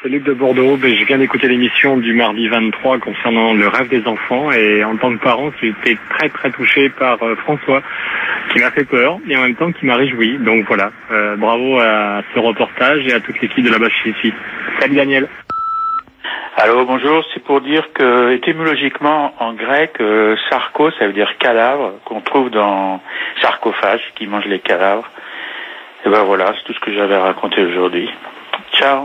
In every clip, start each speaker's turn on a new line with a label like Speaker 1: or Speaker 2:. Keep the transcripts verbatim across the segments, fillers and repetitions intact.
Speaker 1: C'est Luc de Bordeaux. Ben, je viens d'écouter l'émission du mardi vingt-trois concernant le rêve des enfants et en tant que parent, j'ai été très très touché par euh, François qui m'a fait peur et en même temps qui m'a réjoui. Donc voilà, euh, bravo à ce reportage et à toute l'équipe de la bâche ici. Salut Daniel.
Speaker 2: Allô, bonjour, c'est pour dire que étymologiquement en grec, euh, sarko ça veut dire cadavre, qu'on trouve dans sarcophage, qui mange les cadavres. Et ben voilà, c'est tout ce que j'avais à raconter aujourd'hui. Ciao.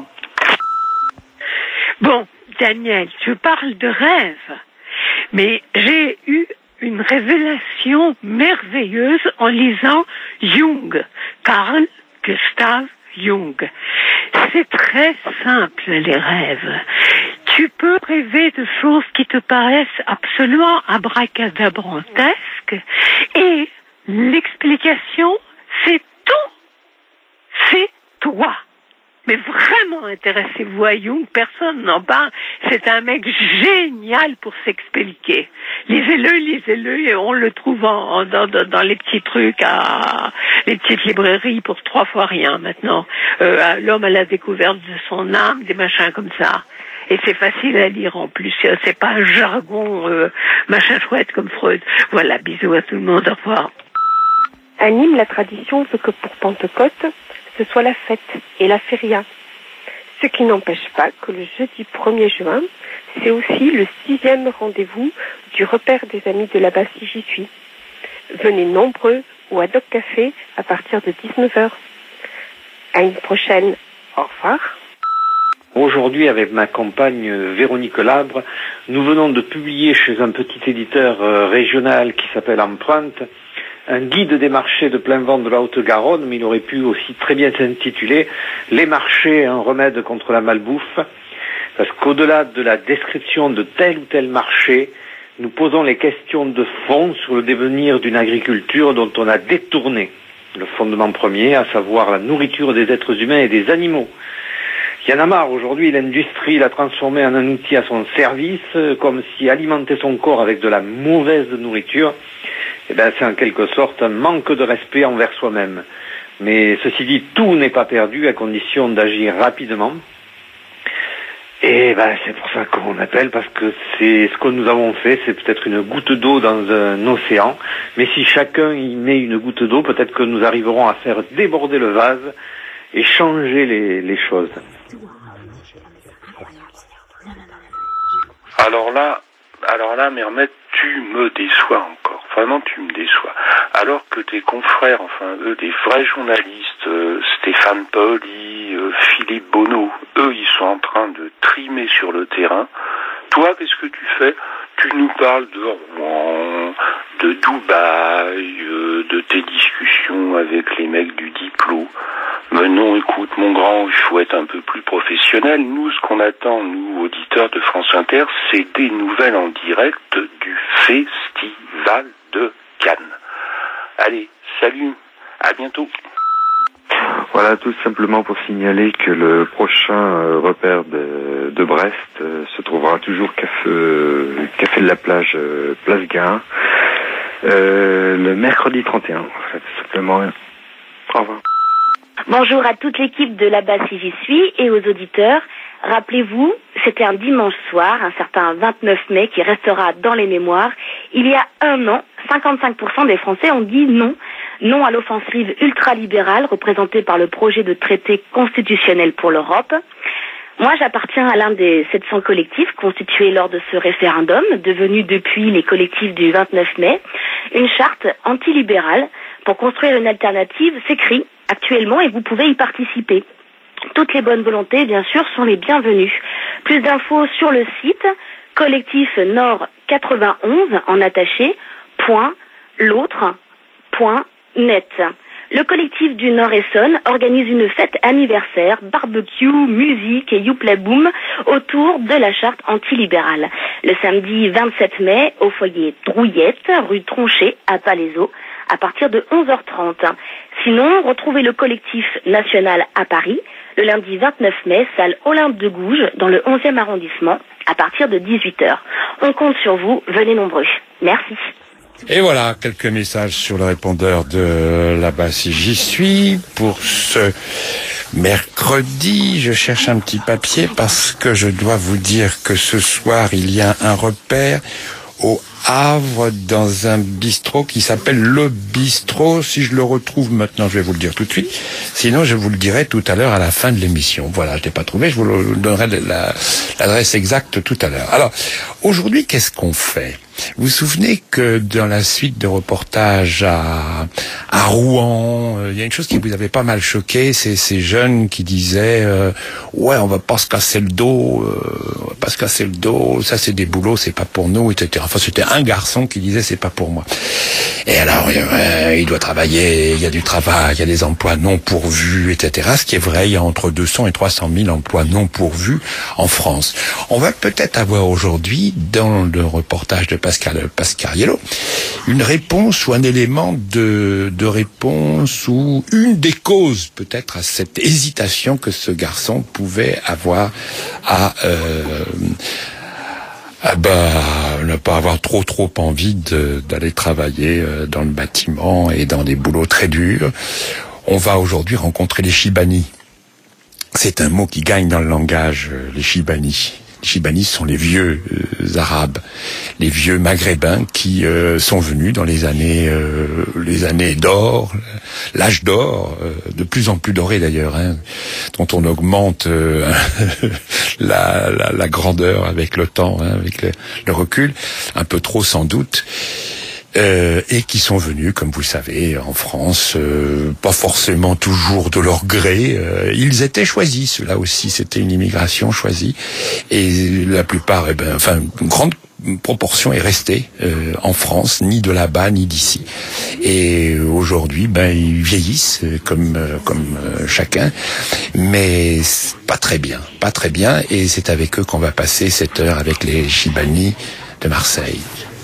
Speaker 3: Bon, Daniel, tu parles de rêve, mais j'ai eu une révélation merveilleuse en lisant Jung, Carl Gustav Jung. C'est très simple, les rêves. Tu peux rêver de choses qui te paraissent absolument abracadabrantesques et l'explication, c'est tout. C'est toi. Mais vraiment intéressez-vous à Jung, personne n'en parle. C'est un mec génial pour s'expliquer. Lisez-le, lisez-le, et on le trouve en, dans, dans, dans les petits trucs, à les petites librairies pour trois fois rien maintenant. Euh, l'homme à la découverte de son âme, des machins comme ça. Et c'est facile à lire en plus. C'est pas un jargon euh, machin chouette comme Freud. Voilà, bisous à tout le monde, au revoir.
Speaker 4: À Nîmes, la tradition veut que pour Pentecôte, ce soit la fête et la feria. Ce qui n'empêche pas que le jeudi premier juin, c'est aussi le sixième rendez-vous du repère des amis de là-bas si j'y suis. Venez nombreux au Haddock Café à partir de dix-neuf heures. À une prochaine. Au revoir.
Speaker 5: Aujourd'hui, avec ma compagne Véronique Labre, nous venons de publier chez un petit éditeur régional qui s'appelle Empreinte un guide des marchés de plein vent de la Haute-Garonne, mais il aurait pu aussi très bien s'intituler « Les marchés, un remède contre la malbouffe », parce qu'au-delà de la description de tel ou tel marché, nous posons les questions de fond sur le devenir d'une agriculture dont on a détourné le fondement premier, à savoir la nourriture des êtres humains et des animaux. Il y en a marre, aujourd'hui l'industrie l'a transformé en un outil à son service, comme si alimenter son corps avec de la mauvaise nourriture, eh ben, c'est en quelque sorte un manque de respect envers soi-même. Mais ceci dit, tout n'est pas perdu à condition d'agir rapidement. Et ben, c'est pour ça qu'on appelle, parce que c'est ce que nous avons fait, c'est peut-être une goutte d'eau dans un océan, mais si chacun y met une goutte d'eau, peut-être que nous arriverons à faire déborder le vase et changer les, les choses.
Speaker 2: Alors là, alors là, Mermet, tu me déçois encore. Vraiment, tu me déçois. Alors que tes confrères, enfin eux, des vrais journalistes, euh, Stéphane Pauli, euh, Philippe Bonneau, eux, ils sont en train de trimer sur le terrain. Toi, qu'est-ce que tu fais? Tu nous parles de Rouen, de Dubaï, euh, de tes discussions avec les mecs du Diplo. Mais non, écoute, mon grand, il faut être un peu plus professionnel. Nous, ce qu'on attend, nous, auditeurs de France Inter, c'est des nouvelles en direct du Festival de Cannes. Allez, salut, à bientôt.
Speaker 6: Voilà, tout simplement pour signaler que le prochain euh, repère de, de Brest euh, se trouvera toujours café, euh, café de la plage, euh, Place Gain, euh, le mercredi trente et un, en fait, tout simplement. Au revoir.
Speaker 7: Bonjour à toute l'équipe de là-bas si j'y suis et aux auditeurs. Rappelez-vous, c'était un dimanche soir, un certain vingt-neuf mai, qui restera dans les mémoires. Il y a un an, cinquante-cinq pour cent des Français ont dit non. Non à l'offensive ultralibérale représentée par le projet de traité constitutionnel pour l'Europe. Moi, j'appartiens à l'un des sept cents collectifs constitués lors de ce référendum, devenu depuis les collectifs du vingt-neuf mai. Une charte antilibérale pour construire une alternative s'écrit actuellement et vous pouvez y participer. Toutes les bonnes volontés, bien sûr, sont les bienvenues. Plus d'infos sur le site collectif nord quatre-vingt-onze en attaché, point, l'autre, point, net. Le collectif du Nord-Essonne organise une fête anniversaire, barbecue, musique et youplay-boom autour de la charte antilibérale. Le samedi vingt-sept mai, au foyer Drouillette, rue Tronchet, à Palaiseau, à partir de onze heures trente. Sinon, retrouvez le collectif national à Paris, le lundi vingt-neuf mai, salle Olympe de Gouges, dans le onzième arrondissement, à partir de dix-huit heures. On compte sur vous, venez nombreux. Merci.
Speaker 8: Et voilà, quelques messages sur le répondeur de là-bas si j'y suis. Pour ce mercredi, je cherche un petit papier parce que je dois vous dire que ce soir, il y a un repère au Havre dans un bistrot qui s'appelle Le Bistrot. Si je le retrouve maintenant, je vais vous le dire tout de suite. Sinon, je vous le dirai tout à l'heure à la fin de l'émission. Voilà, je l'ai pas trouvé, je vous le donnerai la, l'adresse exacte tout à l'heure. Alors, aujourd'hui, qu'est-ce qu'on fait ? Vous vous souvenez que dans la suite de reportages à, à Rouen, il euh, y a une chose qui vous avait pas mal choqué, c'est ces jeunes qui disaient euh, ouais, on va pas se casser le dos, euh, on va pas se casser le dos, ça c'est des boulots, c'est pas pour nous, et cetera. Enfin, c'était un garçon qui disait c'est pas pour moi. Et alors, euh, il doit travailler, il y a du travail, il y a des emplois non pourvus, et cetera. Ce qui est vrai, il y a entre deux cents et trois cent mille emplois non pourvus en France. On va peut-être avoir aujourd'hui, dans le reportage de Pascal Pascariello, une réponse ou un élément de, de réponse ou une des causes peut-être à cette hésitation que ce garçon pouvait avoir à, euh, à bah, ne pas avoir trop trop envie de, d'aller travailler dans le bâtiment et dans des boulots très durs. On va aujourd'hui rencontrer les Chibani. C'est un mot qui gagne dans le langage, les Chibani. Les Chibani sont les vieux euh, arabes, les vieux maghrébins qui euh, sont venus dans les années euh, les années d'or, l'âge d'or, euh, de plus en plus doré d'ailleurs, hein, dont on augmente euh, la, la, la grandeur avec le temps, hein, avec le, le recul, un peu trop sans doute. Euh, et qui sont venus, comme vous le savez, en France, euh, pas forcément toujours de leur gré. Euh, ils étaient choisis, ceux-là aussi, c'était une immigration choisie. Et la plupart, eh ben, enfin, une grande proportion est restée euh, en France, ni de là-bas, ni d'ici. Et aujourd'hui, ben, ils vieillissent, comme euh, comme euh, chacun, mais pas très bien, pas très bien. Et c'est avec eux qu'on va passer cette heure avec les Chibani de Marseille.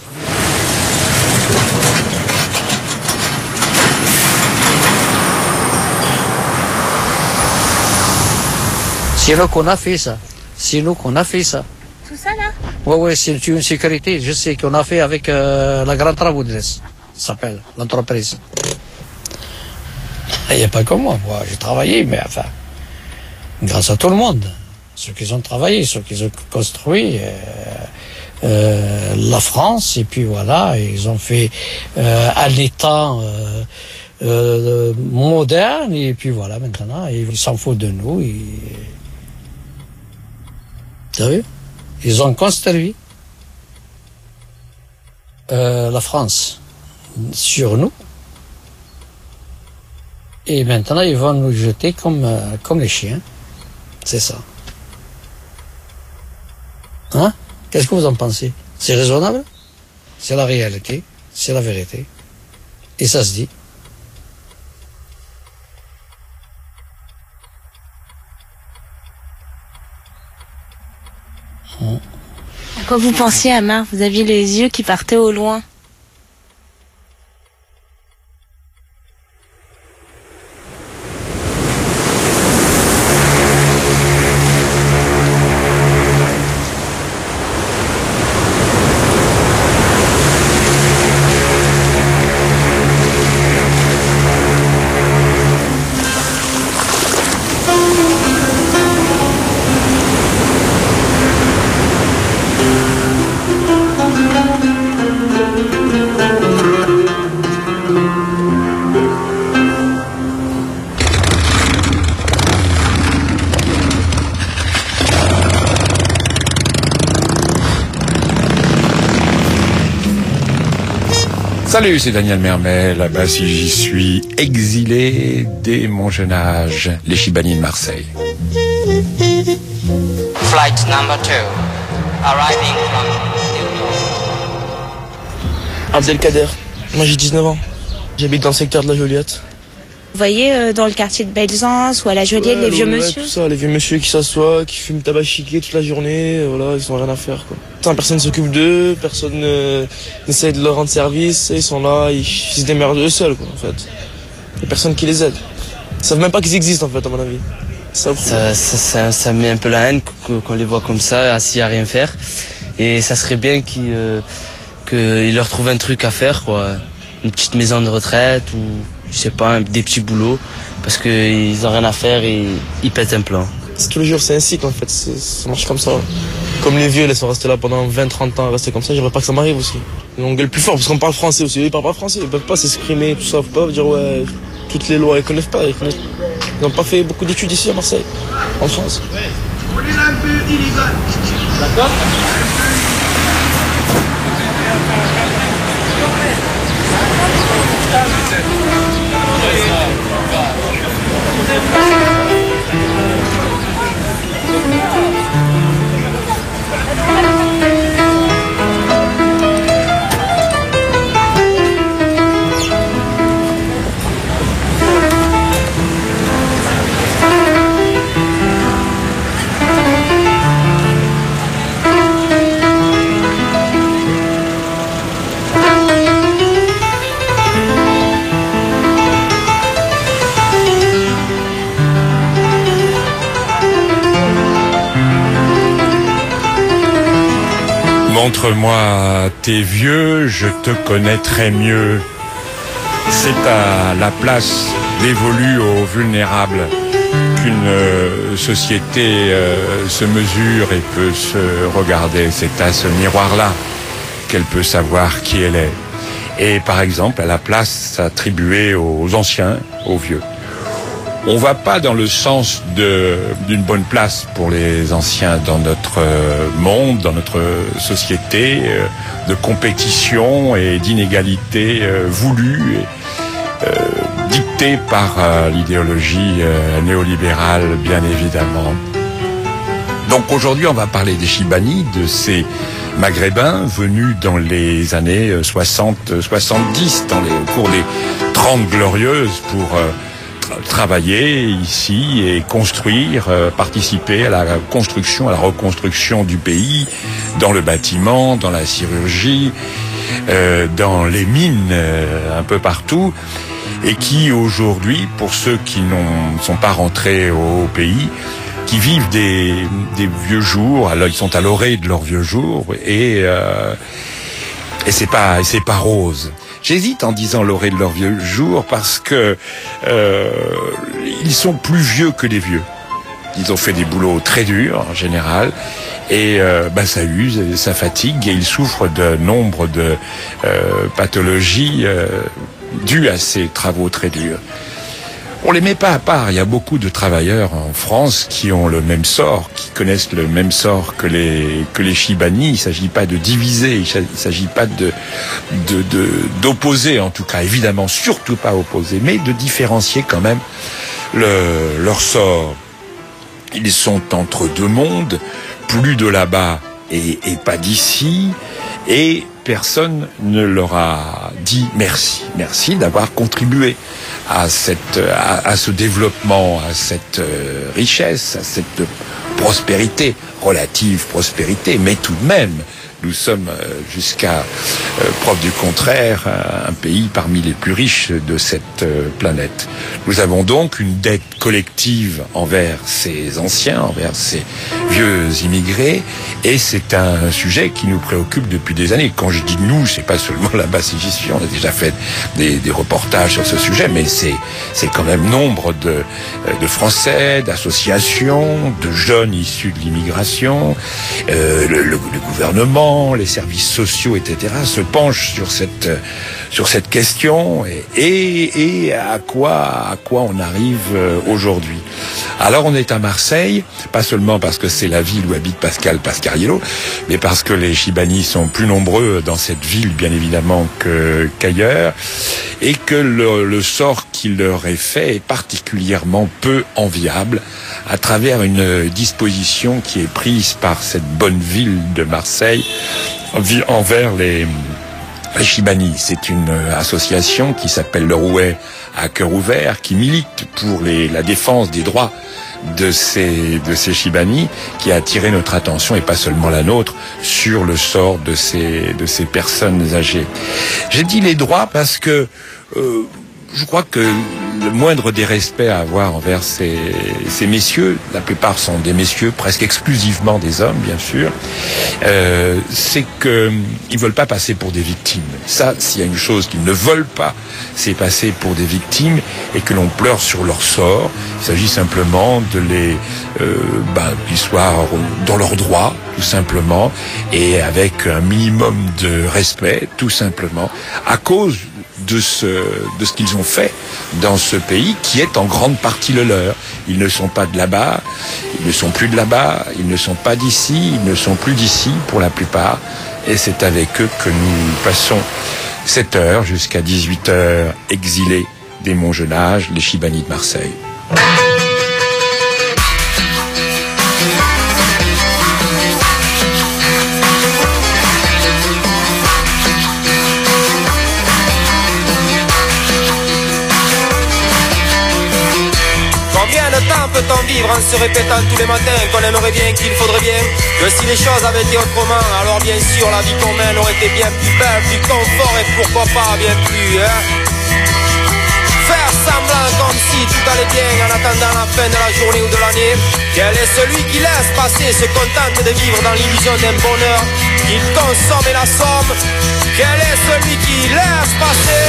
Speaker 9: C'est nous qu'on a fait ça. C'est nous qu'on a fait ça.
Speaker 10: Tout ça là?
Speaker 9: Oui, oui, c'est une sécurité. Je sais qu'on a fait avec euh, la Grande Travaux de l'Est. Ça s'appelle l'entreprise. Il n'y a pas que moi. Moi, j'ai travaillé, mais enfin, grâce à tout le monde. Ceux qui ont travaillé, ceux qui ont construit euh, euh, la France, et puis voilà, ils ont fait euh, un État euh, euh, moderne, et puis voilà, maintenant, ils s'en foutent de nous. Et, vous savez, ils ont construit euh, la France sur nous, et maintenant ils vont nous jeter comme, euh, comme les chiens. C'est ça. Hein? Qu'est-ce que vous en pensez? C'est raisonnable? C'est la réalité, c'est la vérité, et ça se dit.
Speaker 10: À quoi vous pensiez, Amar? Vous aviez les yeux qui partaient au loin.
Speaker 8: Salut, c'est Daniel Mermet, là-bas si j'y suis, exilé dès mon jeune âge, les Chibani de Marseille.
Speaker 11: Flight number two, arriving from...
Speaker 12: Abdelkader, moi j'ai dix-neuf ans, j'habite dans le secteur de la Joliette.
Speaker 10: Vous voyez euh, dans le quartier de Belzance ou à la Joliette, ouais, les vieux ouais, monsieur
Speaker 12: tout ça, les vieux monsieur qui s'assoient, qui fument tabac chiqué toute la journée, euh, voilà, ils ont rien à faire quoi. Putain, personne ne s'occupe d'eux, personne euh, n'essaie de leur rendre service, ils sont là, ils, ils se démerdent eux seuls quoi en fait. Il n'y a personne qui les aide. Ils savent même pas qu'ils existent en fait à mon avis. Ça,
Speaker 13: ça, ça, ça, ça met un peu la haine qu'on les voit comme ça, assis à rien faire. Et ça serait bien qu'ils euh, qu'ils leur trouvent un truc à faire, quoi. Une petite maison de retraite ou, je sais pas, des petits boulots, parce qu'ils ont rien à faire et ils pètent un plan.
Speaker 12: C'est tous les jours, c'est un cycle en fait, c'est, ça marche comme ça. Comme les vieux, ils sont restés là pendant vingt trente ans, restés comme ça, j'aimerais pas que ça m'arrive aussi. Et on gueule plus fort parce qu'on parle français aussi, ils parlent pas français, ils peuvent pas s'exprimer, tout ça, faut pas dire ouais, toutes les lois, ils connaissent pas, ils connaissent. Ils n'ont pas fait beaucoup d'études ici à Marseille, en France. D'accord.
Speaker 8: Montre-moi tes vieux, je te connaîtrai mieux. C'est à la place dévolue aux vulnérables qu'une euh, société euh, se mesure et peut se regarder. C'est à ce miroir-là qu'elle peut savoir qui elle est. Et par exemple, à la place attribuée aux anciens, aux vieux. On va pas dans le sens de, d'une bonne place pour les anciens dans notre monde, dans notre société, euh, de compétition et d'inégalité euh, voulue, et, euh, dictée par euh, l'idéologie euh, néolibérale, bien évidemment. Donc aujourd'hui, on va parler des Chibani, de ces Maghrébins venus dans les années soixante soixante-dix, dans les, au cours des trente glorieuses pour euh, travailler ici et construire, euh, participer à la construction, à la reconstruction du pays, dans le bâtiment, dans la chirurgie, euh, dans les mines, euh, un peu partout, et qui aujourd'hui, pour ceux qui ne sont pas rentrés au pays, qui vivent des, des vieux jours, alors ils sont à l'orée de leurs vieux jours, et, euh, et c'est pas, et c'est pas rose. J'hésite en disant l'orée de leurs vieux jours parce que euh, ils sont plus vieux que les vieux. Ils ont fait des boulots très durs en général et euh, ben ça use, ça fatigue et ils souffrent de nombre de euh, pathologies euh, dues à ces travaux très durs. On les met pas à part. Il y a beaucoup de travailleurs en France qui ont le même sort, qui connaissent le même sort que les que les Chibani. Il s'agit pas de diviser, il s'agit pas de de de d'opposer, en tout cas, évidemment, surtout pas opposer, mais de différencier quand même le leur sort. Ils sont entre deux mondes, plus de là-bas et, et pas d'ici, et personne ne leur a dit merci. Merci d'avoir contribué à cette, à, à ce développement, à cette euh, richesse, à cette prospérité, relative prospérité, mais tout de même, nous sommes euh, jusqu'à euh, preuve du contraire un, un pays parmi les plus riches de cette euh, planète. Nous avons donc une dette collective envers ces anciens, envers ces vieux immigrés, et c'est un sujet qui nous préoccupe depuis des années. Quand je dis nous, c'est pas seulement la basse j'y suis, on a déjà fait des, des reportages sur ce sujet, mais c'est c'est quand même nombre de de Français, d'associations, de jeunes issus de l'immigration, euh, le, le, le gouvernement, les services sociaux, et cetera, se penchent sur cette sur cette question et, et, et à quoi à quoi on arrive aujourd'hui. Alors on est à Marseille, pas seulement parce que c'est la ville où habite Pascal Pasquariello, mais parce que les Chibani sont plus nombreux dans cette ville, bien évidemment, que, qu'ailleurs, et que le, le sort qui leur est fait est particulièrement peu enviable à travers une disposition qui est prise par cette bonne ville de Marseille envers les Les Chibani. C'est une association qui s'appelle le Rouet à cœur ouvert, qui milite pour les, la défense des droits de ces, de ces Chibani, qui a attiré notre attention, et pas seulement la nôtre, sur le sort de ces, de ces personnes âgées. J'ai dit les droits parce que euh, je crois que le moindre des respects à avoir envers ces, ces messieurs, la plupart sont des messieurs, presque exclusivement des hommes, bien sûr, euh, c'est qu'ils ne veulent pas passer pour des victimes. Ça, s'il y a une chose qu'ils ne veulent pas, c'est passer pour des victimes et que l'on pleure sur leur sort. Il s'agit simplement de les, euh, ben, qu'ils soient dans leurs droits, tout simplement, et avec un minimum de respect, tout simplement, à cause de ce, de ce qu'ils ont fait dans ce pays qui est en grande partie le leur. Ils ne sont pas de là-bas, ils ne sont plus de là-bas, ils ne sont pas d'ici, ils ne sont plus d'ici pour la plupart, et c'est avec eux que nous passons sept heures jusqu'à dix-huit heures exilés des Montgenages, les Chibani de Marseille.
Speaker 14: Peut-on vivre en se répétant tous les matins qu'on aimerait bien, qu'il faudrait bien, que si les choses avaient été autrement, alors bien sûr la vie qu'on mène aurait été bien plus belle, plus confort et pourquoi pas bien plus, hein. Faire semblant comme si tout allait bien en attendant la fin de la journée ou de l'année. Quel est celui qui laisse passer, se contente de vivre dans l'illusion d'un bonheur, qui consomme et la somme? Quel est celui qui laisse passer?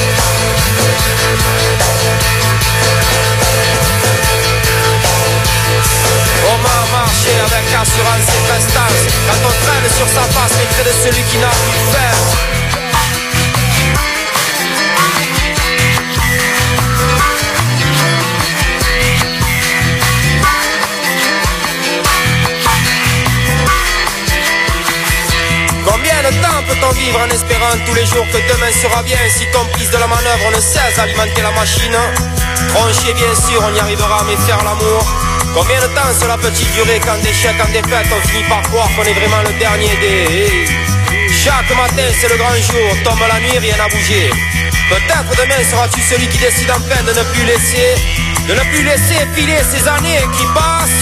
Speaker 14: Comment marcher avec assurance et prestance quand on traîne sur sa face les traits de celui qui n'a plus faire? Combien de temps peut-on vivre en espérant tous les jours que demain sera bien? Si complice de la manœuvre on ne cesse d'alimenter la machine. Trancher bien sûr on y arrivera, mais faire l'amour, combien de temps cela peut-il durer? Quand d'échec en défaite on finit par croire qu'on est vraiment le dernier des... Chaque matin c'est le grand jour, tombe la nuit, rien n'a bougé. Peut-être demain seras-tu celui qui décide enfin de ne plus laisser, de ne plus laisser filer ces années qui passent.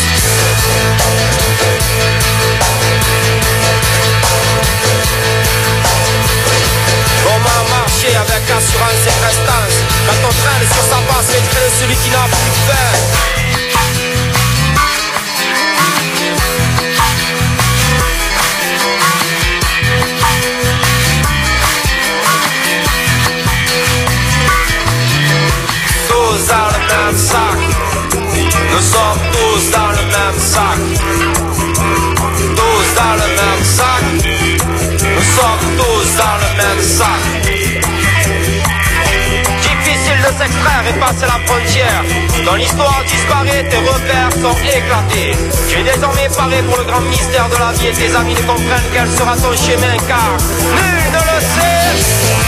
Speaker 14: Comment marcher avec assurance et prestance quand on traîne sur sa face les traits de celui qui n'a plus fait? Tous dans le même sac, nous sommes tous dans le même sac. Tous dans le même sac, nous sommes tous dans le même sac. Difficile de s'extraire et passer la frontière. Quand l'histoire disparaît, tes repères sont éclatés. Tu es désormais paré pour le grand mystère de la vie et tes amis ne comprennent quel sera ton chemin car nul ne le sait.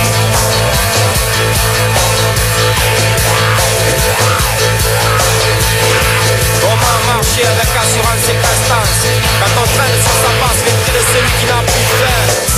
Speaker 14: Comment marcher avec assurance et prestance quand on traîne sur sa face les traits de celui qui n'a plus fait?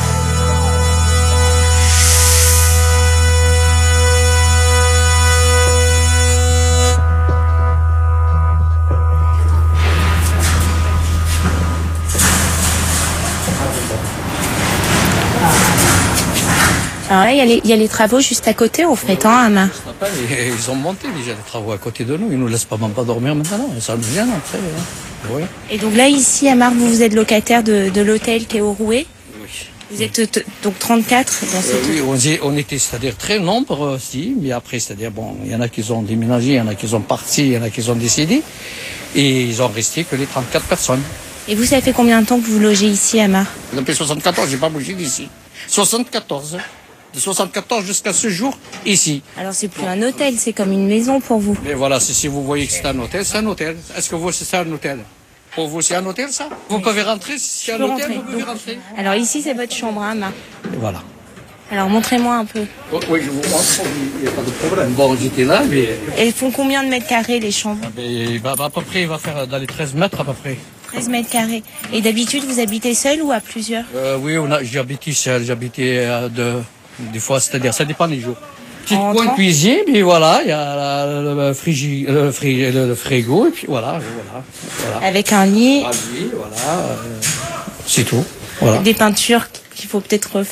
Speaker 10: Alors là, il y, a les, il y a les travaux juste à côté, au fait, hein, Amar?
Speaker 9: Ils ont monté déjà les travaux à côté de nous, ils nous laissent pas même pas dormir maintenant, ça nous vient après. Hein. Oui.
Speaker 10: Et donc là, ici, Amar, vous, vous êtes locataire de, de l'hôtel qui est au Rouet?
Speaker 9: Oui.
Speaker 10: Vous êtes t- donc trente-quatre dans cette...
Speaker 9: Euh, oui, on, y, on était, c'est-à-dire très nombreux aussi, mais après, c'est-à-dire, bon, il y en a qui ont déménagé, il y en a qui sont partis, il y en a qui ont décédé, et ils ont resté que les trente-quatre personnes.
Speaker 10: Et vous, ça fait combien de temps que vous logez ici, Amar?
Speaker 9: Depuis soixante-quatorze, j'ai pas bougé d'ici. soixante-quatorze. De soixante-quatorze jusqu'à ce jour, ici.
Speaker 10: Alors c'est plus un hôtel, c'est comme une maison pour vous.
Speaker 9: Mais voilà, si, si vous voyez que c'est un hôtel, c'est un hôtel. Est-ce que vous, c'est un hôtel? Pour vous, c'est un hôtel, ça? Vous pouvez rentrer, si c'est un hôtel,
Speaker 10: rentrer.
Speaker 9: vous pouvez
Speaker 10: Donc,
Speaker 9: rentrer.
Speaker 10: Alors ici, c'est votre chambre, hein, Amar.
Speaker 9: Et voilà.
Speaker 10: Alors montrez-moi un peu.
Speaker 9: Oh, oui, je vous montre, il n'y a pas de problème. Bon, j'étais là, mais...
Speaker 10: Et ils font combien de mètres carrés, les chambres?
Speaker 9: Mais, il va, à peu près, il va faire dans les treize mètres, à peu près.
Speaker 10: treize mètres carrés. Et d'habitude, vous habitez seul ou à plusieurs?
Speaker 9: euh, Oui, on a, j'ai habité seul, j'ai habité euh, de... Des fois, c'est-à-dire, ça dépend des jours. Petit coin de cuisine, puis voilà, il y a la, le, frigi, le, fri, le, le frigo, et puis voilà, voilà, voilà.
Speaker 10: Avec un lit.
Speaker 9: Un lit, voilà, euh, c'est tout. Voilà.
Speaker 10: Des peintures qu'il faut peut-être refaire.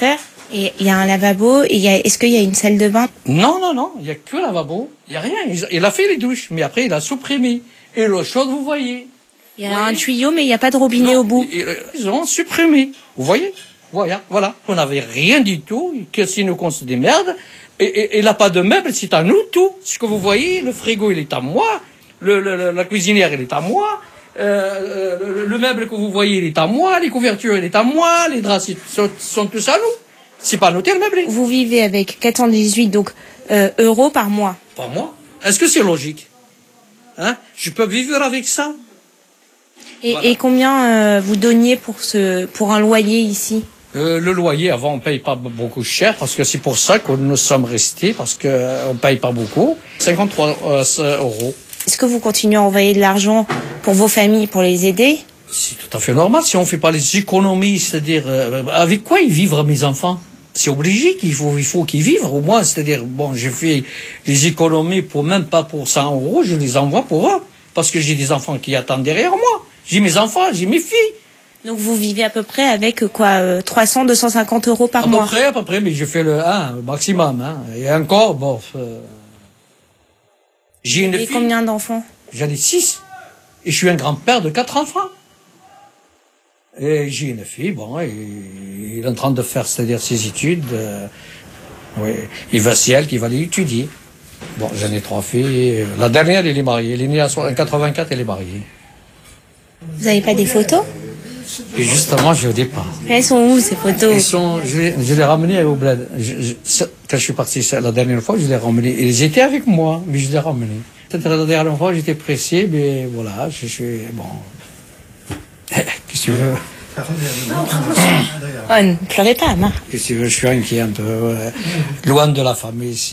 Speaker 10: Et il y a un lavabo, et il y a, est-ce qu'il y a une salle de bain?
Speaker 9: Non, non, non, il n'y a que le lavabo. Il n'y a rien. Il, il a fait les douches, mais après il a supprimé. Et l'eau chaude, vous voyez.
Speaker 10: Il y a un tuyau, mais il n'y a pas de robinet non, au bout.
Speaker 9: Ils, ils ont supprimé. Vous voyez? Voilà, voilà. On n'avait rien du tout. Que si nous qu'on se démerde. Et, et, et là, pas de meubles, c'est à nous tout. Ce que vous voyez, le frigo, il est à moi. Le, le, la cuisinière, elle est à moi. Euh, le, le meuble que vous voyez, il est à moi. Les couvertures, il est à moi. Les draps sont, sont tous à nous. C'est pas un hôtel meublé.
Speaker 10: Vous vivez avec quatre cent dix-huit donc euh, euros par mois.
Speaker 9: Par mois? Est-ce que c'est logique? Hein? Je peux vivre avec ça?
Speaker 10: Et,
Speaker 9: voilà.
Speaker 10: Et combien euh, vous donniez pour ce pour un loyer ici?
Speaker 9: Euh, le loyer, avant, on paye pas beaucoup cher, parce que c'est pour ça que nous sommes restés, parce que euh, on paye pas beaucoup. cinquante-trois euros.
Speaker 10: Est-ce que vous continuez à envoyer de l'argent pour vos familles, pour les aider?
Speaker 9: C'est tout à fait normal. Si on fait pas les économies, c'est-à-dire, euh, avec quoi ils vivent, mes enfants? C'est obligé qu'il faut, il faut qu'ils vivent, au moins. C'est-à-dire, bon, j'ai fait les économies pour même pas pour cent euros, je les envoie pour eux. Parce que j'ai des enfants qui attendent derrière moi. J'ai mes enfants, j'ai mes filles.
Speaker 10: Donc vous vivez à peu près avec quoi, euh, trois cents, deux cent cinquante euros par
Speaker 9: à
Speaker 10: mois?
Speaker 9: À peu près, à peu près, mais je fais le un, le maximum, hein. Et encore, bon, euh, j'ai une
Speaker 10: fille. Et combien d'enfants?
Speaker 9: J'en ai six. Et je suis un grand-père de quatre enfants. Et j'ai une fille, bon, et il est en train de faire, c'est-à-dire ses études. Euh, oui, il va c'est elle qui va les étudier. Bon, j'en ai trois filles. La dernière, elle est mariée. Elle est née en quatre-vingt-quatre, elle est mariée.
Speaker 10: Vous n'avez pas des photos?
Speaker 9: Et justement, j'ai au départ.
Speaker 10: Mais elles sont où, ces photos?
Speaker 9: Elles sont, je, les, je les ai ramenées au bled. Je, je, quand je suis parti la dernière fois, je les ai ramenées. Ils étaient avec moi, mais je les ai ramenées. Peut-être la dernière fois, j'étais pressé, mais voilà, je suis, bon. Qu'est-ce que tu veux?
Speaker 10: Oh, ne pleurez pas, Marc.
Speaker 9: Qu'est-ce que tu veux? Je suis inquiet un peu. Ouais. Loin de la famille, c'est...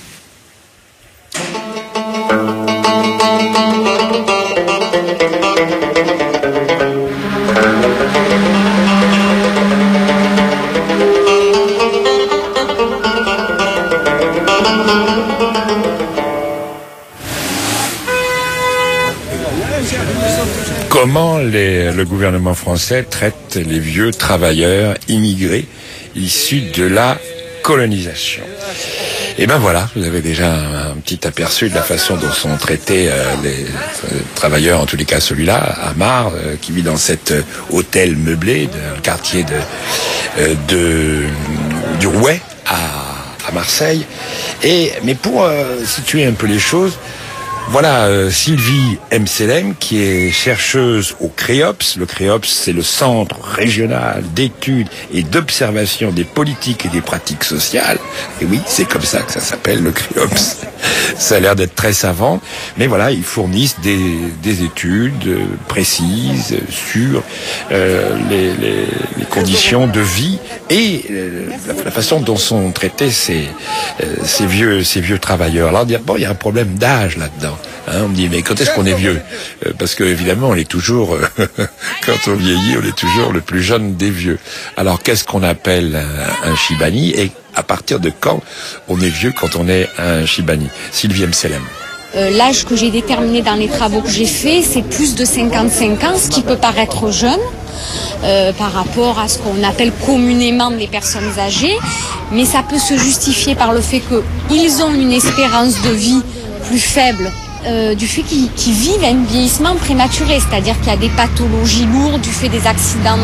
Speaker 8: Comment les, le gouvernement français traite les vieux travailleurs immigrés issus de la colonisation? Et ben voilà, vous avez déjà un, un petit aperçu de la façon dont sont traités euh, les euh, travailleurs, en tous les cas celui-là, Amar, euh, qui vit dans cet euh, hôtel meublé, dans le quartier de, euh, de du Rouet à, à Marseille. Et mais pour euh, situer un peu les choses, voilà euh, Sylvie Mselem, qui est chercheuse au CREOPS. Le CREOPS, c'est le Centre régional d'études et d'observation des politiques et des pratiques sociales. Et oui, c'est comme ça que ça s'appelle, le CREOPS. Ça a l'air d'être très savant, mais voilà, ils fournissent des, des études précises sur euh, les, les, les conditions de vie et euh, la, la façon dont sont traités ces, euh, ces vieux, ces vieux travailleurs. Alors, bon, il y a un problème d'âge là-dedans. Hein, on me dit, mais quand est-ce qu'on est vieux? euh, Parce que évidemment, on est toujours, euh, quand on vieillit, on est toujours le plus jeune des vieux. Alors, qu'est-ce qu'on appelle un, un Chibani, et à partir de quand on est vieux quand on est un Chibani? Sylvie Mselem.
Speaker 15: Euh, L'âge que j'ai déterminé dans les travaux que j'ai faits, c'est plus de cinquante-cinq ans, ce qui peut paraître jeune euh, par rapport à ce qu'on appelle communément les personnes âgées, mais ça peut se justifier par le fait qu'ils ont une espérance de vie plus faible, euh, du fait qu'ils qu'ils vivent un vieillissement prématuré, c'est-à-dire qu'il y a des pathologies lourdes du fait des accidents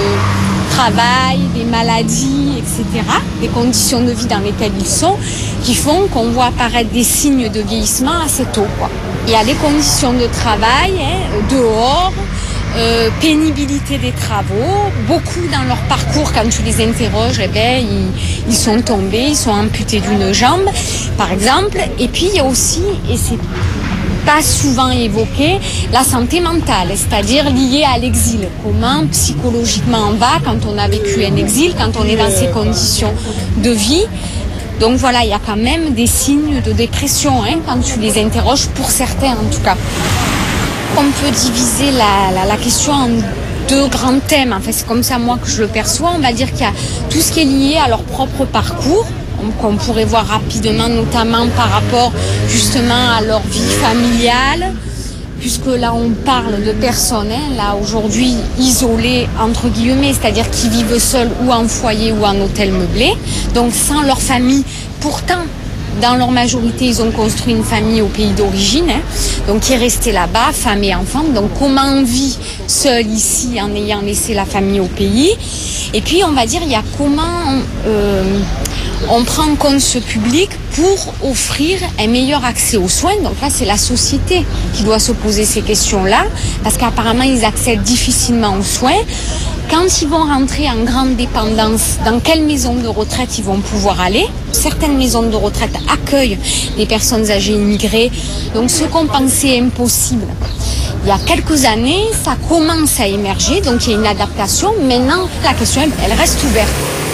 Speaker 15: de travail, des maladies, et cetera, des conditions de vie dans lesquelles ils sont, qui font qu'on voit apparaître des signes de vieillissement assez tôt, quoi. Il y a les conditions de travail, hein, dehors, euh, pénibilité des travaux, beaucoup dans leur parcours, quand tu les interroges, eh ben, ils, ils sont tombés, ils sont amputés d'une jambe, par exemple, et puis il y a aussi, et c'est pas souvent évoqué, la santé mentale, c'est-à-dire liée à l'exil. Comment psychologiquement on va quand on a vécu un exil, quand on est dans ces conditions de vie. Donc voilà, il y a quand même des signes de dépression, hein, quand tu les interroges, pour certains en tout cas. On peut diviser la, la, la question en deux grands thèmes. En fait, c'est comme ça moi que je le perçois. On va dire qu'il y a tout ce qui est lié à leur propre parcours, qu'on pourrait voir rapidement, notamment par rapport justement à leur vie familiale, puisque là on parle de personnes, hein, là aujourd'hui isolées entre guillemets, c'est-à-dire qui vivent seuls ou en foyer ou en hôtel meublé, donc sans leur famille. Pourtant, dans leur majorité, ils ont construit une famille au pays d'origine, hein, donc qui est restée là-bas, femme et enfant. Donc comment on vit seul ici en ayant laissé la famille au pays. Et puis on va dire, il y a comment euh, on prend en compte ce public pour offrir un meilleur accès aux soins. Donc là, c'est la société qui doit se poser ces questions-là, parce qu'apparemment, ils accèdent difficilement aux soins. Quand ils vont rentrer en grande dépendance, dans quelle maison de retraite ils vont pouvoir aller? Certaines maisons de retraite accueillent des personnes âgées immigrées. Donc ce qu'on pensait impossible, il y a quelques années, ça commence à émerger. Donc il y a une adaptation. Maintenant, la question, elle reste ouverte.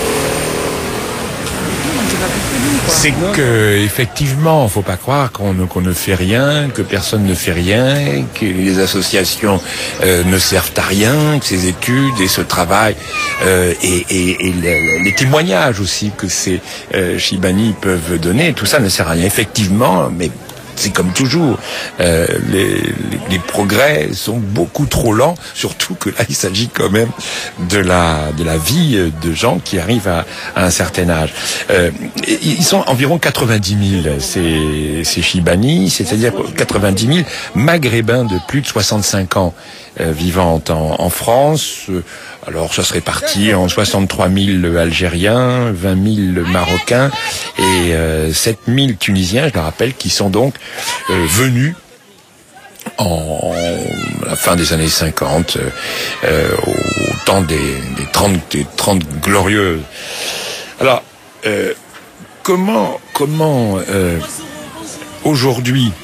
Speaker 8: C'est que, effectivement, faut pas croire qu'on ne, qu'on ne fait rien, que personne ne fait rien, que les associations euh, ne servent à rien, que ces études et ce travail euh, et, et, et les, les témoignages aussi que ces euh, Shibani peuvent donner, tout ça ne sert à rien. Effectivement, mais c'est comme toujours, euh, les, les, les progrès sont beaucoup trop lents, surtout que là il s'agit quand même de la de la vie de gens qui arrivent à, à un certain âge. Euh, ils sont environ quatre-vingt-dix mille ces, ces Shibani, c'est-à-dire quatre-vingt-dix mille maghrébins de plus de soixante-cinq ans euh, vivant en, en France. Alors ça serait parti en soixante-trois mille Algériens, vingt mille Marocains et euh, sept mille Tunisiens, je le rappelle, qui sont donc euh, venus en à la fin des années cinquante, euh, au temps des, des trente des trente glorieuses. Alors euh, comment comment euh, aujourd'hui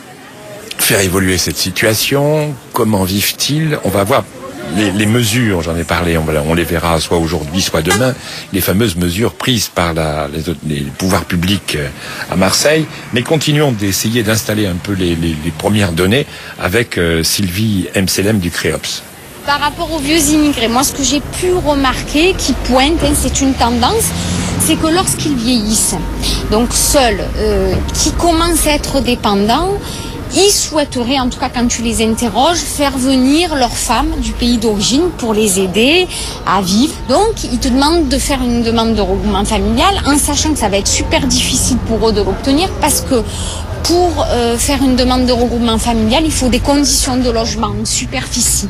Speaker 8: faire évoluer cette situation? Comment vivent-ils? On va voir. Les, les mesures, j'en ai parlé, on, on les verra soit aujourd'hui, soit demain, les fameuses mesures prises par la, les, les pouvoirs publics à Marseille. Mais continuons d'essayer d'installer un peu les, les, les premières données avec euh, Sylvie Mselem du Créops.
Speaker 15: Par rapport aux vieux immigrés, moi ce que j'ai pu remarquer, qui pointe, hein, c'est une tendance, c'est que lorsqu'ils vieillissent, donc seuls, euh, qui commencent à être dépendants, ils souhaiteraient, en tout cas quand tu les interroges, faire venir leurs femmes du pays d'origine pour les aider à vivre. Donc, ils te demandent de faire une demande de regroupement familial en sachant que ça va être super difficile pour eux de l'obtenir parce que pour euh, faire une demande de regroupement familial, il faut des conditions de logement, une superficie,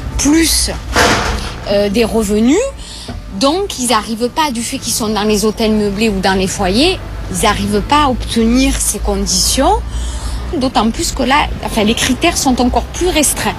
Speaker 15: plus euh, des revenus. Donc, ils n'arrivent pas, du fait qu'ils sont dans les hôtels meublés ou dans les foyers, ils n'arrivent pas à obtenir ces conditions. D'autant plus que là, enfin, les critères sont encore plus restreints.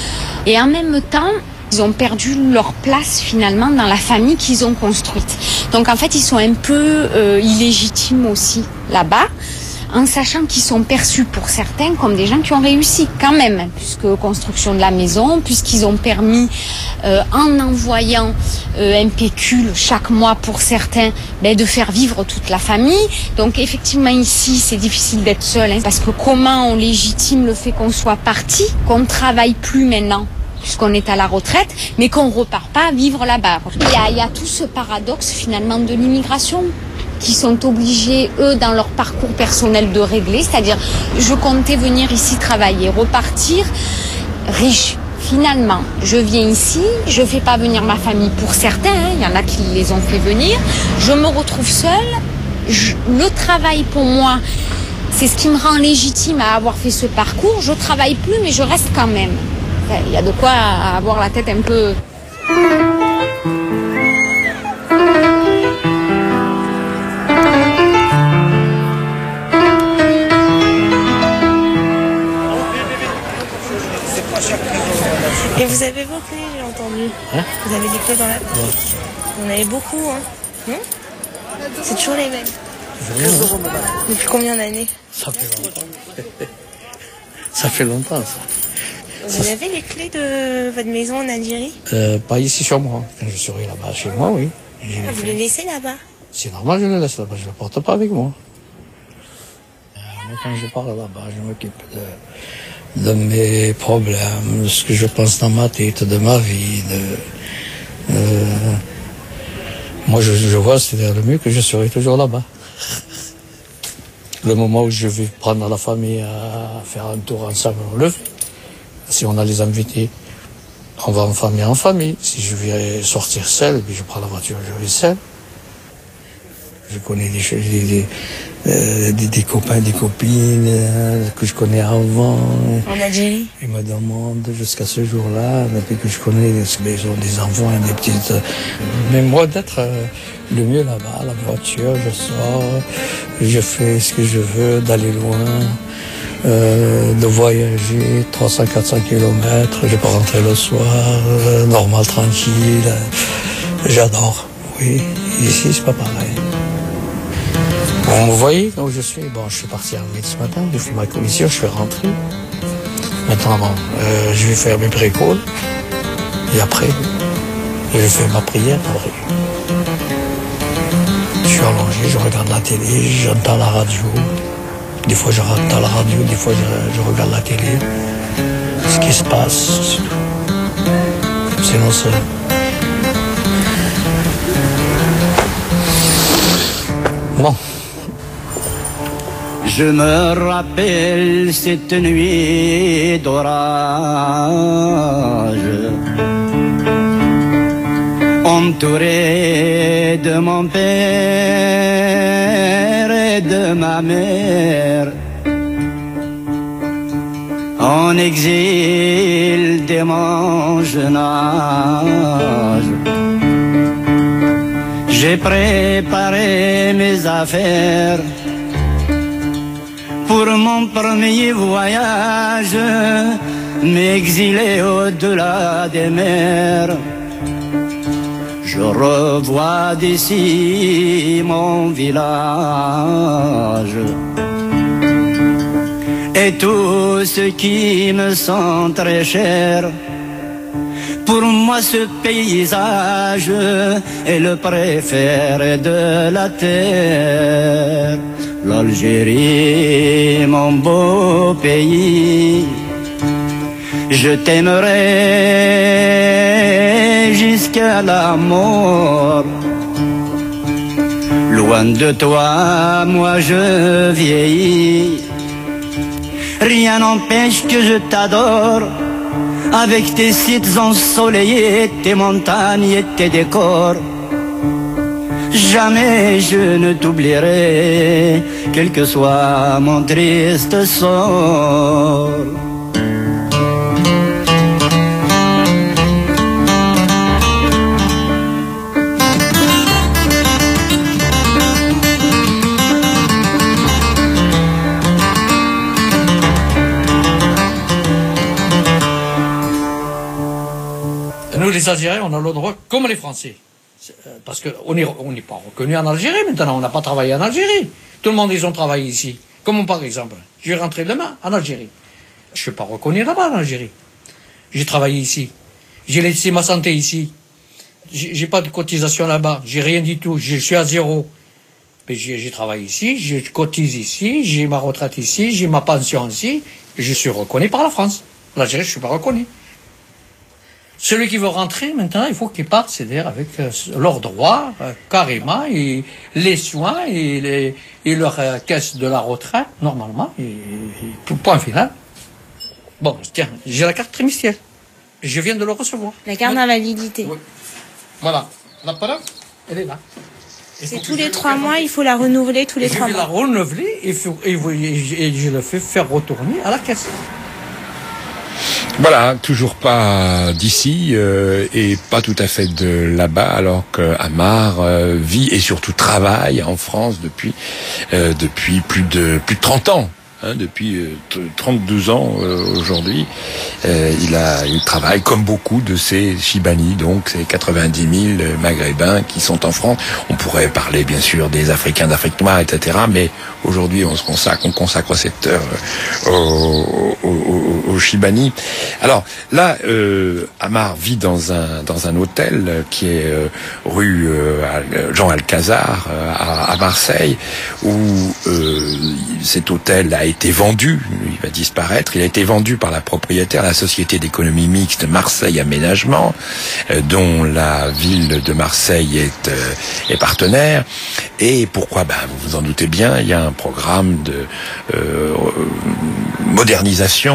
Speaker 15: Et en même temps, ils ont perdu leur place finalement dans la famille qu'ils ont construite. Donc en fait, ils sont un peu euh, illégitimes aussi là-bas, en sachant qu'ils sont perçus pour certains comme des gens qui ont réussi quand même, puisque construction de la maison, puisqu'ils ont permis, euh, en envoyant euh, un pécule chaque mois pour certains, ben, de faire vivre toute la famille. Donc effectivement ici, c'est difficile d'être seul, hein, parce que comment on légitime le fait qu'on soit parti, qu'on ne travaille plus maintenant puisqu'on est à la retraite, mais qu'on ne repart pas vivre là-bas. Il y a, il y a tout ce paradoxe finalement de l'immigration qui sont obligés, eux, dans leur parcours personnel de régler. C'est-à-dire, je comptais venir ici travailler, repartir riche. Finalement, je viens ici, je ne fais pas venir ma famille pour certains, hein, il y en a qui les ont fait venir. Je me retrouve seule. Je, le travail, pour moi, c'est ce qui me rend légitime à avoir fait ce parcours. Je ne travaille plus, mais je reste quand même. Enfin, il y a de quoi avoir la tête un peu...
Speaker 16: Et vous avez vos clés, j'ai entendu. Hein? Vous avez des clés dans la... Ouais. Vous en avez beaucoup, hein? Hum? C'est toujours les mêmes. Hein? Depuis combien d'années?
Speaker 9: Ça fait longtemps. Ça fait longtemps, ça.
Speaker 16: Vous avez les clés de votre maison en Algérie?
Speaker 9: euh, Pas ici sur moi. Quand je serai là-bas chez moi, oui.
Speaker 16: Ah, vous les laissez là-bas?
Speaker 9: C'est normal, je les laisse là-bas. Je ne les porte pas avec moi. Euh, mais quand je pars là-bas, je m'occupe de... de mes problèmes, de ce que je pense dans ma tête, de ma vie. De, euh, moi, je, je vois, c'est le mieux que je serai toujours là-bas. Le moment où je vais prendre la famille à faire un tour ensemble, on le fait. Si on a les invités, on va en famille en famille. Si je vais sortir seul, puis je prends la voiture, je vais seul. Je connais des, des, des, euh, des, des copains, des copines euh, que je connais avant.
Speaker 16: En Algérie?
Speaker 9: Ils me demandent jusqu'à ce jour-là, depuis que je connais, ils ont des enfants et des petites... Euh, mais moi, d'être euh, le mieux là-bas, la voiture, je sors, je fais ce que je veux, d'aller loin, euh, de voyager trois cents à quatre cents kilomètres, je peux rentrer le soir, euh, normal, tranquille. J'adore, oui. Ici, c'est pas pareil. Bon, vous voyez où je suis. Bon, je suis parti à Ville ce matin, j'ai fait ma commission, je suis rentré. Maintenant, bon, euh, je vais faire mes précoles. Et après, je fais ma prière. Après. Je suis allongé, je regarde la télé, j'entends la radio. Des fois, je entends la radio, des fois, je, je regarde la télé. Ce qui se passe, c'est tout. Sinon, c'est... Bon.
Speaker 17: Je me rappelle cette nuit d'orage, entouré de mon père et de ma mère, en exil dès mon jeune âge. J'ai préparé mes affaires pour mon premier voyage, m'exiler au-delà des mers. Je revois d'ici mon village et tout ce qui me sont très cher. Pour moi ce paysage est le préféré de la terre. L'Algérie, mon beau pays, je t'aimerai jusqu'à la mort. Loin de toi, moi je vieillis. Rien n'empêche que je t'adore, avec tes sites ensoleillés, tes montagnes et tes décors. Jamais je ne t'oublierai, quel que soit mon triste sort.
Speaker 9: Nous, les Algériens, on a le droit comme les Français. Parce qu'on n'est on n'est pas reconnu en Algérie maintenant, on n'a pas travaillé en Algérie. Tout le monde, ils ont travaillé ici. Comme par exemple, je vais rentrer demain en Algérie. Je ne suis pas reconnu là-bas en Algérie. J'ai travaillé ici. J'ai laissé ma santé ici. J'ai pas de cotisation là-bas. J'ai rien du tout. Je suis à zéro. Mais j'ai travaillé ici, je cotise ici, j'ai ma retraite ici, j'ai ma pension ici. Je suis reconnu par la France. L'Algérie, je ne suis pas reconnu. Celui qui veut rentrer, maintenant, il faut qu'il parte, c'est-à-dire avec euh, leurs droits, euh, carrément, et les soins, et, les, et leur euh, caisse de la retraite, normalement, et, et tout point final. Bon, tiens, j'ai la carte trimestrielle. Je viens de le recevoir.
Speaker 16: La carte à validité.
Speaker 9: Oui. Voilà. La preuve, elle est là.
Speaker 16: C'est tous les trois mois, il faut la renouveler tous les trois mois.
Speaker 9: Je vais la renouveler et, et, et, et je le fais faire retourner à la caisse.
Speaker 8: Voilà, toujours pas d'ici euh, et pas tout à fait de là-bas, alors que Amar euh, vit et surtout travaille en France depuis euh, depuis plus de plus de trente ans. Hein, depuis euh, trente-deux ans euh, aujourd'hui, euh, il a, il travaille comme beaucoup de ces Chibani, donc ces quatre-vingt-dix mille Maghrébins qui sont en France. On pourrait parler bien sûr des Africains d'Afrique noire, et cetera. Mais aujourd'hui, on se consacre, on consacre cette heure aux, aux, aux Chibani. Alors là, euh, Amar vit dans un dans un hôtel qui est euh, rue euh, Jean Alcazar euh, à, à Marseille, où euh, cet hôtel a été vendu, il va disparaître, il a été vendu par la propriétaire, la société d'économie mixte Marseille Aménagement, euh, dont la ville de Marseille est, euh, est partenaire. Et pourquoi? Ben, vous vous en doutez bien, il y a un programme de euh, modernisation de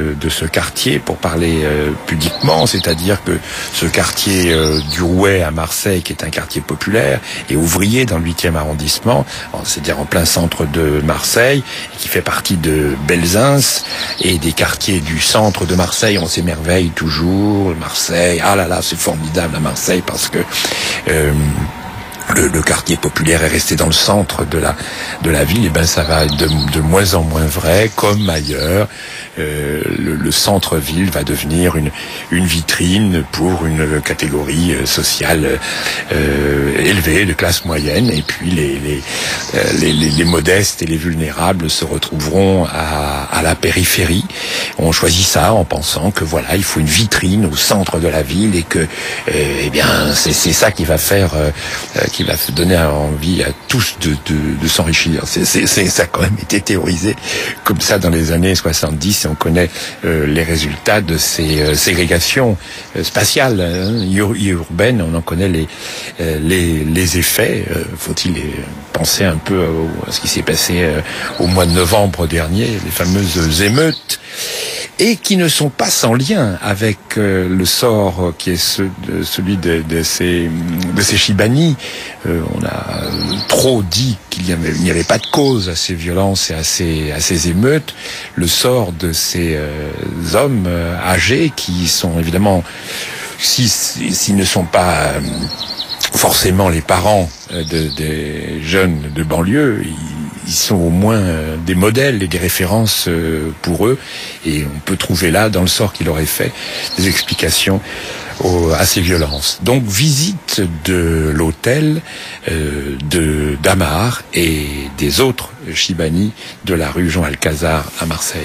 Speaker 8: ce, de ce quartier, pour parler euh, pudiquement, c'est-à-dire que ce quartier euh, du Rouet à Marseille, qui est un quartier populaire et ouvrier dans le huitième arrondissement, c'est-à-dire en plein centre de Marseille, qui fait partie de Belzins, et des quartiers du centre de Marseille, on s'émerveille toujours, Marseille, ah là là, c'est formidable à Marseille, parce que euh, Le, le quartier populaire est resté dans le centre de la de la ville, et ben ça va être de, de moins en moins vrai, comme ailleurs. Euh, le, le centre-ville va devenir une une vitrine pour une catégorie sociale euh, élevée, de classe moyenne, et puis les les, les les les modestes et les vulnérables se retrouveront à à la périphérie. On choisit ça en pensant que voilà, il faut une vitrine au centre de la ville, et que euh, eh bien c'est c'est ça qui va faire euh, qui va donner envie à tous de, de, de s'enrichir. C'est, c'est, c'est, ça a quand même été théorisé comme ça dans les années soixante-dix, et on connaît euh, les résultats de ces euh, ségrégations euh, spatiales, hein, ur- urbaines. On en connaît les, euh, les, les effets. Euh, faut-il penser un peu au, à ce qui s'est passé euh, au mois de novembre dernier, les fameuses émeutes, et qui ne sont pas sans lien avec euh, le sort qui est ce, de, celui de, de ces de ces Chibani. Euh, on a trop dit qu'il n'y avait, il n'y avait pas de cause à ces violences et à ces à ces émeutes. Le sort de ces euh, hommes euh, âgés, qui sont évidemment, si s'ils ne sont pas euh, forcément les parents euh, de, des jeunes de banlieue, ils, ils sont au moins euh, des modèles et des références euh, pour eux, et on peut trouver là, dans le sort qu'il aurait fait, des explications au, à ces violences. Donc visite de l'hôtel euh, de d'Amar et des autres Chibani de la rue Jean Alcazar à Marseille.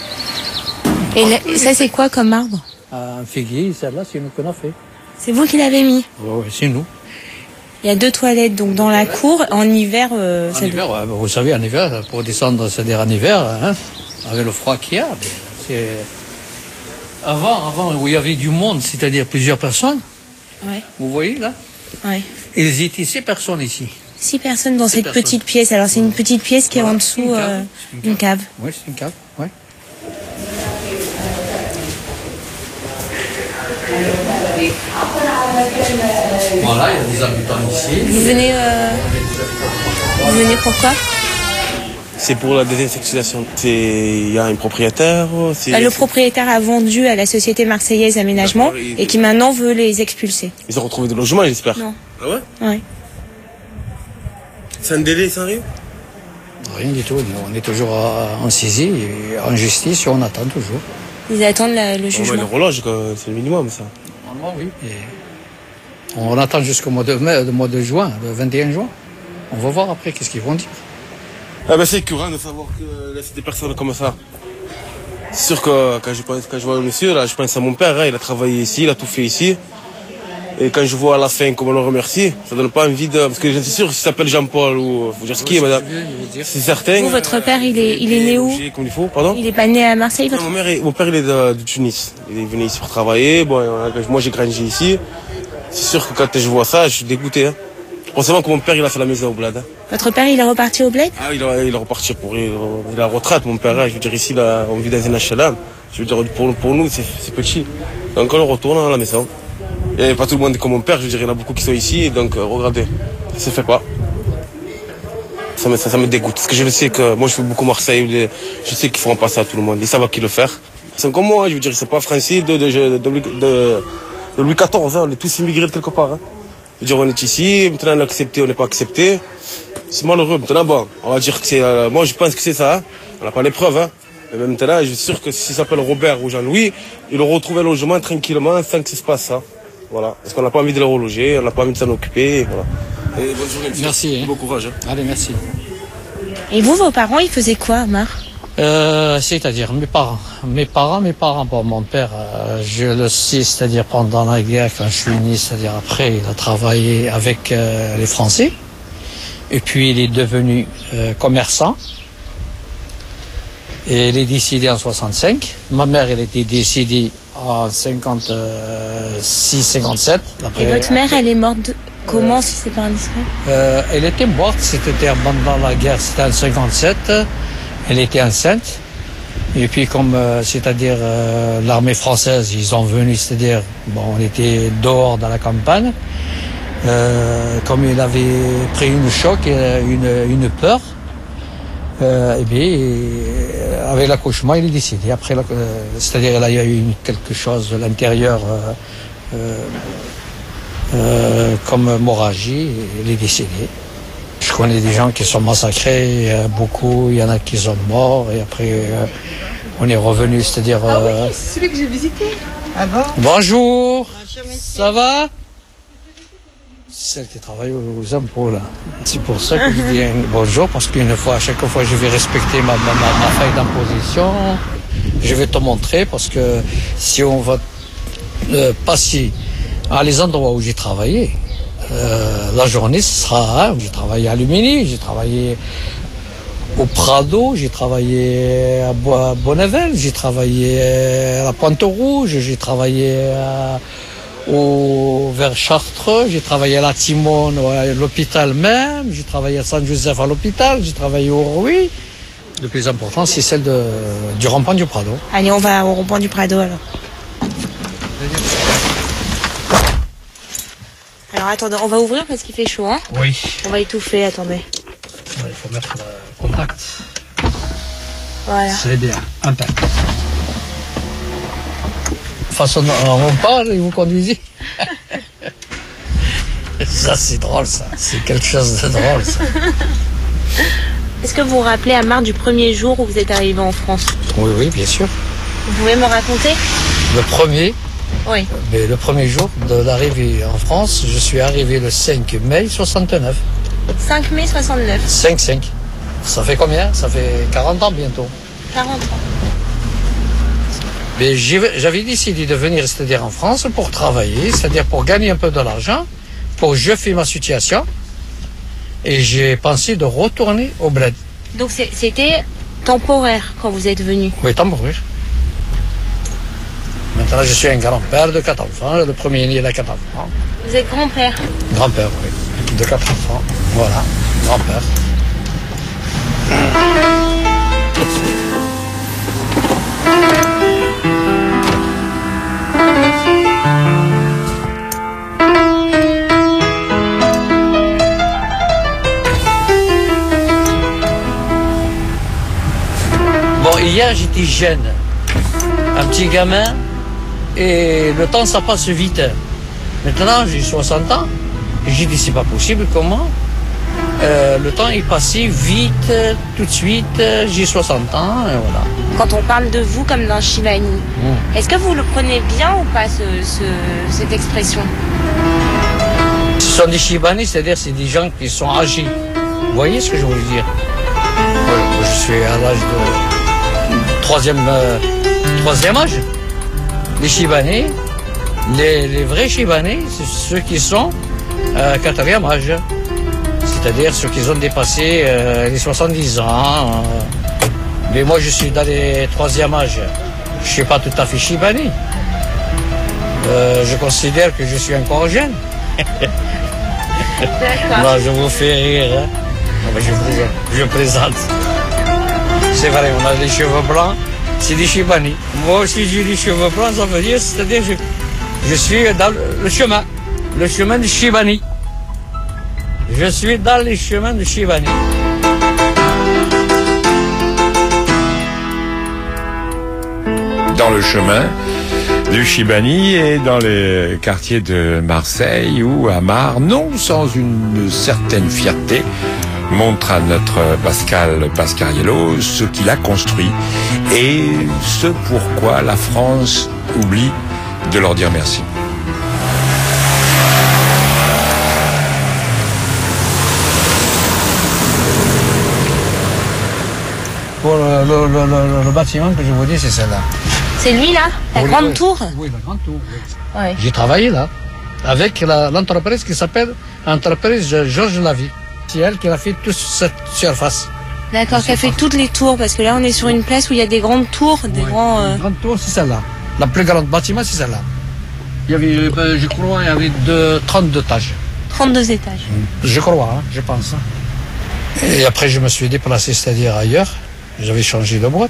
Speaker 10: Et là, ça c'est quoi comme arbre?
Speaker 9: Un figuier, celle-là, c'est nous qu'on a fait.
Speaker 10: C'est vous qui l'avez mis?
Speaker 9: Oui, c'est nous.
Speaker 10: Il y a deux toilettes donc dans la cour. En hiver, euh,
Speaker 9: En
Speaker 10: ça
Speaker 9: hiver,
Speaker 10: doit-
Speaker 9: ouais, vous savez, en hiver, pour descendre, c'est-à-dire en hiver, hein, avec le froid qu'il y a, c'est... Avant, avant, où il y avait du monde, c'est-à-dire plusieurs personnes,
Speaker 10: Ouais.
Speaker 9: vous voyez là,
Speaker 10: Ouais.
Speaker 9: ils étaient six personnes ici.
Speaker 10: Six personnes dans
Speaker 9: Six
Speaker 10: cette
Speaker 9: personnes.
Speaker 10: petite pièce. Alors c'est une petite pièce qui est en
Speaker 9: Voilà,
Speaker 10: dessous
Speaker 9: une cave,
Speaker 10: euh,
Speaker 9: c'est
Speaker 10: d'une cave.
Speaker 9: Oui, c'est une cave, oui. Voilà, il y a des habitants ici.
Speaker 10: Vous venez, euh, vous venez pourquoi?
Speaker 12: C'est pour la désinsectisation. C'est, il y a un propriétaire. c'est-
Speaker 10: Bah, le propriétaire a vendu à la société marseillaise Aménagement et qui maintenant veut les expulser.
Speaker 12: Ils ont retrouvé des logements, j'espère.
Speaker 10: Non.
Speaker 12: Ah ouais?
Speaker 10: Ouais.
Speaker 12: C'est un délai, ça arrive?
Speaker 9: Rien du tout, nous, on est toujours à- en saisie, et en justice, et on attend toujours.
Speaker 10: Ils attendent la- le
Speaker 12: On met
Speaker 10: jugement.
Speaker 12: le relâche, quoi, c'est le minimum, ça.
Speaker 9: Normalement, oui. Et on attend jusqu'au mois de mai, le mois de juin, le vingt et un juin. On va voir après qu'est-ce qu'ils vont dire.
Speaker 12: Ah ben c'est écœurant de savoir que laisser des personnes comme ça. C'est sûr que quand je pense, quand je vois le monsieur, là, je pense à mon père, hein, il a travaillé ici, il a tout fait ici. Et quand je vois à la fin comment on le remercie, ça donne pas envie de... Parce que je suis sûr, s'il s'appelle Jean-Paul ou... Faut dire ce qui est, madame. C'est certain.
Speaker 10: Vous, votre père, il est, il est né où?
Speaker 12: Comme il faut, pardon?
Speaker 10: Il est pas né à Marseille, votre
Speaker 12: Non, mon, mère est- mon père, il est de, de Tunis. Il est venu ici pour travailler. Bon, euh, moi, j'ai grandi ici. C'est sûr que quand je vois ça, je suis dégoûté. Hein. Heureusement que mon père, il a fait la maison au bled. Hein.
Speaker 10: Votre père, il est reparti au bled?
Speaker 12: Ah, il a, il a reparti pour il, il a la retraite, mon père. Hein. Je veux dire, ici, là, on vit dans un H L M. Je veux dire, pour, pour nous, c'est c'est petit. Donc, on retourne à la maison. Et pas tout le monde est comme mon père. Je veux dire, il y en a beaucoup qui sont ici. Et donc, euh, regardez, ça se fait pas. Ça me, ça, ça me dégoûte. Parce que je le sais que moi, je fais beaucoup Marseille. les- Je sais qu'ils feront pas ça à tout le monde. Ils savent à qui le faire. Ils sont comme moi. Je veux dire, c'est pas français de, de, de, de, de, de Louis quatorze. Hein. On est tous immigrés de quelque part. Hein. Je veux dire, on est ici. Maintenant, on est accepté, on n'est pas accepté. C'est malheureux. Maintenant, bon, on va dire que c'est... Euh, moi, je pense que c'est ça. Hein. On n'a pas les preuves. Hein. Mais maintenant, je suis sûr que s'il s'appelle Robert ou Jean-Louis, il aura retrouvé un logement tranquillement sans que ça se passe ça. Voilà. Parce qu'on n'a pas envie de le reloger, on n'a pas envie de s'en occuper. Et voilà. Et bonne journée, monsieur.
Speaker 9: Merci. Hein.
Speaker 12: Bon courage. Hein.
Speaker 9: Allez, merci.
Speaker 10: Et vous, vos parents, ils faisaient quoi, Mar?
Speaker 9: Euh, c'est-à-dire mes parents. Mes parents, mes parents. Bon, mon père, euh, je le sais, c'est-à-dire pendant la guerre, quand je suis né, c'est-à-dire après, il a travaillé avec euh, les Français. Et puis, il est devenu euh, commerçant. Et il est décédé en soixante-cinq. Ma mère, elle était décédée en cinquante-six cinquante-sept.
Speaker 10: Et votre mère, elle est morte de- comment, si c'est pas indiscret?
Speaker 9: Euh, elle était morte, c'était pendant la guerre, c'était en cinquante-sept. Elle était enceinte. Et puis comme, euh, c'est-à-dire euh, l'armée française, ils sont venus, c'est-à-dire, bon, on était dehors dans la campagne, euh, comme il avait pris une choc, une, une peur, euh, et bien, euh, avec l'accouchement, il est décédé. Après, euh, c'est-à-dire là, il y a eu une, quelque chose de l'intérieur, euh, euh, euh, comme hémorragie, il est décédé. Je connais des gens qui sont massacrés, euh, beaucoup, il y en a qui sont morts, et après, euh, on est revenu, c'est-à-dire...
Speaker 18: Ah oui,
Speaker 9: euh,
Speaker 18: c'est celui que j'ai visité avant.
Speaker 9: Bonjour, ça va? Celle qui travaille aux impôts, là. C'est pour ça que je dis un bonjour, parce qu'une fois, à chaque fois, je vais respecter ma, ma, ma, ma feuille d'imposition. Je vais te montrer, parce que si on va euh, passer à les endroits où j'ai travaillé, euh, la journée, ce sera... Hein, j'ai travaillé à Lumini, j'ai travaillé au Prado, j'ai travaillé à Bonnevel, j'ai travaillé à la Pointe-Rouge, j'ai travaillé à... Au, vers Chartres, j'ai travaillé à la Timone, à l'hôpital même, j'ai travaillé à Saint-Joseph à l'hôpital, j'ai travaillé au Rouy. Le plus important, c'est celle de, du rond-point du Prado.
Speaker 16: Allez, on va au rond-point du Prado alors. Alors attendez, on va ouvrir parce qu'il fait chaud, hein?
Speaker 9: Oui.
Speaker 16: On va étouffer, attendez.
Speaker 9: Il faut mettre le contact.
Speaker 16: Voilà.
Speaker 9: C'est bien, impact. Façon on parle et vous conduisez. Ça c'est drôle ça, c'est quelque chose de drôle ça.
Speaker 16: Est-ce que vous vous rappelez Amar du premier jour où vous êtes arrivé en France?
Speaker 9: Oui, oui, bien sûr.
Speaker 16: Vous pouvez me raconter?
Speaker 9: Le premier,
Speaker 16: oui.
Speaker 9: Mais le premier jour de l'arrivée en France, je suis arrivé le cinq mai soixante-neuf.
Speaker 16: cinq mai soixante-neuf.
Speaker 9: cinq cinq. Ça fait combien? Ça fait quarante ans bientôt.
Speaker 16: quarante ans.
Speaker 9: Mais j'avais décidé de venir, c'est-à-dire en France, pour travailler, c'est-à-dire pour gagner un peu de l'argent, pour jeter ma situation. Et j'ai pensé de retourner au bled.
Speaker 16: Donc c'était temporaire quand vous êtes venu?
Speaker 9: Oui, temporaire. Maintenant, je suis un grand-père de quatre enfants. Le premier né, il a quatre enfants.
Speaker 16: Vous êtes grand-père?
Speaker 9: Grand-père, oui. De quatre enfants. Voilà, grand-père. Hier, j'étais jeune, un petit gamin, et le temps, ça passe vite. Maintenant, j'ai soixante ans, et j'ai dit, c'est pas possible, comment euh, le temps est passé vite, tout de suite, j'ai soixante ans, et voilà.
Speaker 16: Quand on parle de vous comme d'un Shivani, mmh. Est-ce que vous le prenez bien ou pas, ce, ce, cette expression?
Speaker 9: Ce sont des Shivani, c'est-à-dire c'est des gens qui sont âgés. Vous voyez ce que je veux dire? Ouais, je suis à l'âge de... Troisième, euh, troisième âge. Les Chibanais, les, les vrais Chibanais, c'est ceux qui sont euh, quatrième âge. C'est-à-dire ceux qui ont dépassé euh, les soixante-dix ans. Euh. Mais moi, je suis dans les troisième âge. Je ne suis pas tout à fait Chibanais. Euh, je considère que je suis encore jeune. Non, je vous fais rire. Hein. Non, je, plaisante. je plaisante. C'est vrai, on a des cheveux blancs, c'est des Chibani. Moi aussi j'ai des cheveux blancs, ça veut dire, c'est-à-dire je, je suis dans le chemin, le chemin de Chibani. Je suis dans les chemins de Chibani.
Speaker 8: Dans le chemin du Chibani et dans les quartiers de Marseille ou à Mar, non sans une certaine fierté, montre à notre Pascal Pascariello ce qu'il a construit et ce pourquoi la France oublie de leur dire merci.
Speaker 9: Pour le, le, le, le, le bâtiment que je vous dis, c'est celle-là.
Speaker 16: C'est lui là? La
Speaker 9: oui,
Speaker 16: grande
Speaker 9: oui.
Speaker 16: tour?
Speaker 9: Oui, la grande tour. Oui.
Speaker 16: Ouais.
Speaker 9: J'ai travaillé là, avec l'entreprise qui s'appelle Entreprise Georges Lavie. C'est elle qui a fait toute cette surface.
Speaker 16: D'accord, qui a fait toutes les tours, parce que là on est sur une place où il y a des grandes tours, des
Speaker 9: ouais,
Speaker 16: grands... Euh...
Speaker 9: La grande tour, c'est celle-là. La plus grande bâtiment, c'est celle-là. Il y avait, ben, je crois, il y avait de, trente-deux étages.
Speaker 16: trente-deux étages.
Speaker 9: Je crois, hein, je pense. Et après, je me suis déplacé, c'est-à-dire ailleurs. J'avais changé de boîte.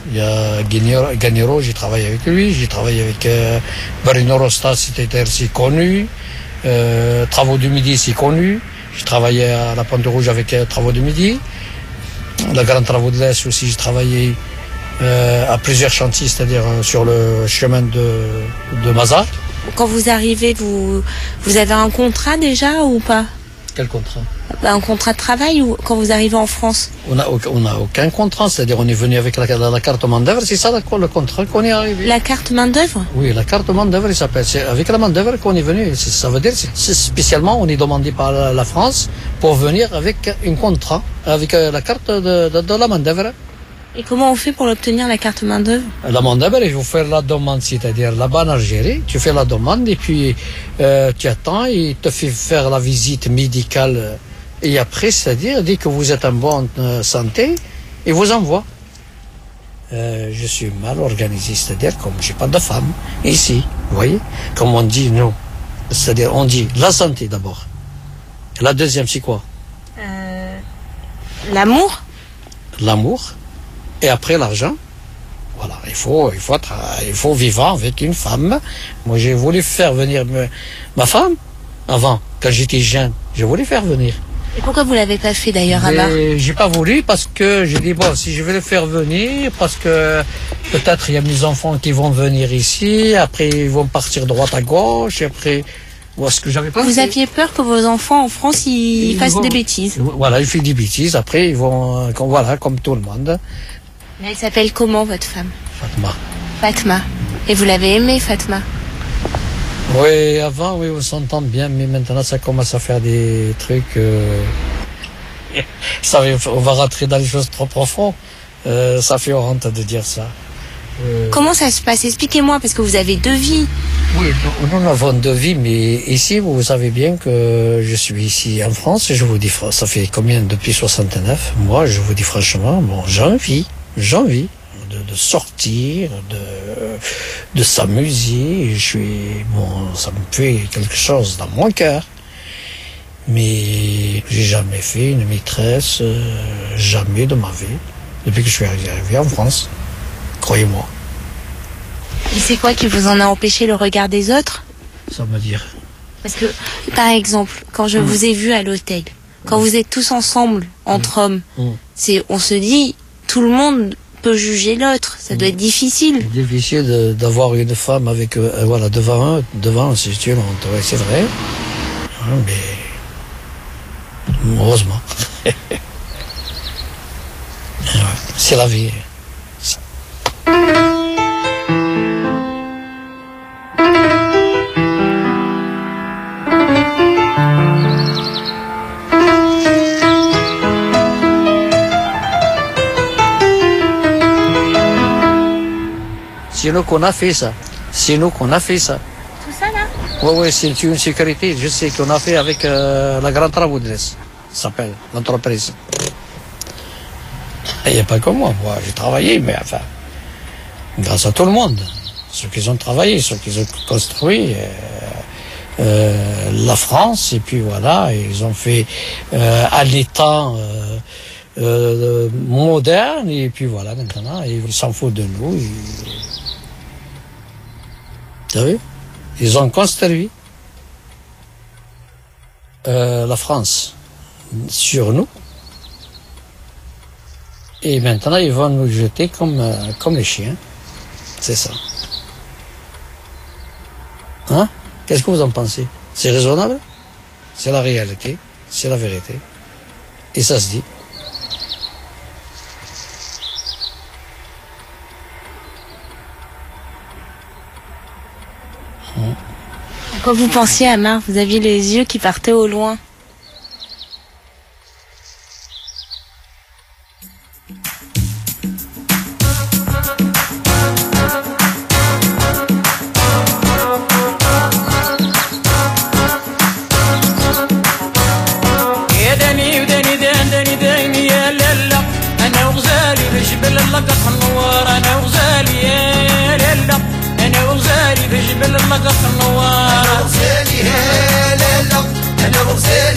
Speaker 9: Il y a Gagnero, Gagnero, j'ai travaillé avec lui. J'ai travaillé avec euh, Bruno Rosta, c'était c'est connu. Euh, Travaux du Midi, c'est connu. J'ai travaillé à la Pointe Rouge avec euh, Travaux du Midi. La Grande Travaux de l'Est aussi, j'ai travaillé euh, à plusieurs chantiers, c'est-à-dire euh, sur le chemin de, de Mazar.
Speaker 10: Quand vous arrivez, vous, vous avez un contrat déjà ou pas?
Speaker 9: Quel contrat?
Speaker 10: Un contrat de travail ou quand vous arrivez en France?
Speaker 9: On n'a on a aucun contrat, c'est-à-dire on est venu avec la, la, la carte main-d'œuvre, c'est ça le contrat qu'on est arrivé.
Speaker 10: La carte main-d'œuvre?
Speaker 9: Oui, la carte main-d'œuvre, il s'appelle. C'est avec la main-d'œuvre qu'on est venu. Ça veut dire, c'est spécialement, on est demandé par la, la France pour venir avec un contrat, avec la carte de, de, de la main-d'œuvre.
Speaker 10: Et comment on fait pour l'obtenir, la carte main-d'œuvre?
Speaker 9: La main-d'œuvre, il faut faire la demande, c'est-à-dire là-bas en Algérie, tu fais la demande et puis euh, tu attends, il te fait faire la visite médicale. Et après, c'est-à-dire, dès que vous êtes en bonne euh, santé, il vous envoie. Euh, je suis mal organisé, c'est-à-dire comme j'ai pas de femme ici, vous voyez, comme on dit nous, c'est-à-dire on dit la santé d'abord. La deuxième, c'est quoi?
Speaker 10: euh, L'amour.
Speaker 9: L'amour. Et après l'argent. Voilà, il faut, il faut, il faut vivre avec une femme. Moi, j'ai voulu faire venir me, ma femme avant, quand j'étais jeune. J'ai voulu faire venir.
Speaker 10: Et pourquoi vous l'avez pas fait d'ailleurs, Amar?
Speaker 9: J'ai pas voulu parce que j'ai dit bon, si je vais le faire venir, parce que peut-être il y a mes enfants qui vont venir ici, après ils vont partir droite à gauche, et après, voilà ce que j'avais pas.
Speaker 10: Vous aviez peur que vos enfants en France ils, ils fassent vont, des bêtises?
Speaker 9: Voilà, ils font des bêtises. Après ils vont, comme, voilà, comme tout le monde.
Speaker 10: Mais elle s'appelle comment votre femme?
Speaker 9: Fatma.
Speaker 10: Fatma. Et vous l'avez aimée, Fatma?
Speaker 9: Oui, avant, oui, on s'entend bien, mais maintenant, ça commence à faire des trucs... Euh... ça, on va rentrer dans les choses trop profondes. Euh, ça fait honte de dire ça.
Speaker 10: Euh... Comment ça se passe? Expliquez-moi, parce que vous avez deux vies.
Speaker 9: Oui, nous, nous avons deux vies, mais ici, vous savez bien que je suis ici en France, et je vous dis, ça fait combien depuis soixante-neuf? Moi, je vous dis franchement, bon, j'ai envie, j'ai envie. De, de sortir, de, de s'amuser. Je suis, bon, ça me fait quelque chose dans mon cœur. Mais j'ai jamais fait une maîtresse, euh, jamais de ma vie, depuis que je suis arrivé en France. Croyez-moi.
Speaker 10: Et c'est quoi qui vous en a empêché, le regard des autres?
Speaker 9: Ça veut dire.
Speaker 10: Parce que, par exemple, quand je mmh. vous ai vu à l'hôtel, quand mmh. vous êtes tous ensemble, entre mmh. hommes, mmh. c'est, on se dit, tout le monde peut juger l'autre, ça doit être difficile.
Speaker 9: C'est difficile d'avoir une femme avec, euh, voilà, devant un, devant, c'est tu ouais, c'est vrai, hein, mais heureusement, ouais, c'est la vie. C'est nous qu'on a fait ça. C'est nous qu'on a fait ça.
Speaker 10: Tout ça là?
Speaker 9: Oui, oui, c'est une sécurité. Je sais qu'on a fait avec euh, la Grande Travaux de l'Est. Ça s'appelle l'entreprise. Il n'y a pas que moi. Moi, j'ai travaillé, mais enfin, grâce à tout le monde. Ceux qui ont travaillé, ceux qui ont construit euh, euh, la France, et puis voilà, ils ont fait euh, à l'état euh, euh, moderne, et puis voilà, maintenant, ils s'en foutent de nous. Ils... Vous savez, ils ont construit euh, la France sur nous, et maintenant ils vont nous jeter comme, euh, comme les chiens. C'est ça. Hein? Qu'est-ce que vous en pensez? C'est raisonnable? C'est la réalité, c'est la vérité. Et ça se dit.
Speaker 10: Quand vous pensiez, Amar, vous aviez les yeux qui partaient au loin.
Speaker 19: أنا وغزالي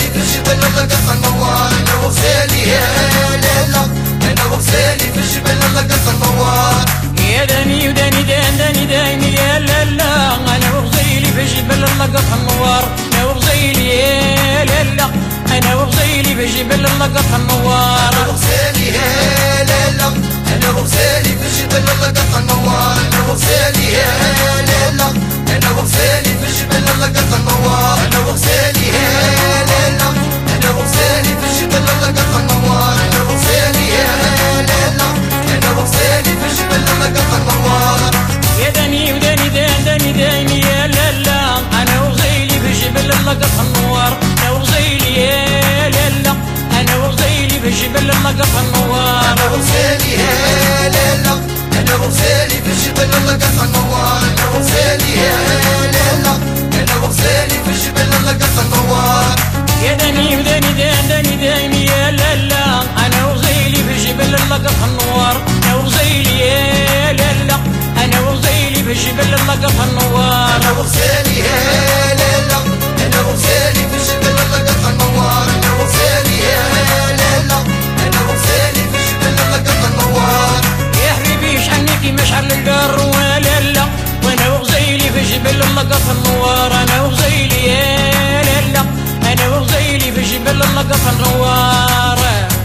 Speaker 19: لقط النوار انا وغزيلي يا لالا انا وغزيلي في جبل لقط النوار انا وغزيلي يا لالا انا وغزيلي في جبل لقط النوار انا وغزيلي يا لالا انا وغزيلي في جبل لقط النوار انا وغزيلي يا لالا انا وغزيلي في جبل لقط النوار انا وغزيلي يا لالا انا وغزيلي في جبل لقط النوار يا داني وداني دان داني داني يا لالا انا وغزيلي في جبل لقط النوار انا وغزيلي يا لالا انا وغزيلي في جبل لقط النوار انا وغزيلي يا لالا انا وغزيلي في جبل لقط النوار انا وغزيلي يا لالا انا وغزيلي في جبل لقط النوار يا داني وداني دان داني داني يا لالا انا وغزيلي في جبل لقط النوار انا وغزيلي يا لالا انا وغزيلي في جبل لقط النوار انا وغزيلي يا لالا انا وغزيلي في جبل لقط النوار انا وغزيلي يا لالا انا وغزيلي في جبل لقط النوار يا حبيبي شحنيكي مشعل القار ولالا وانا وغزيلي في جبل لقط النوار انا وغزيلي يا لالا انا وغزيلي في جبل لقط النوار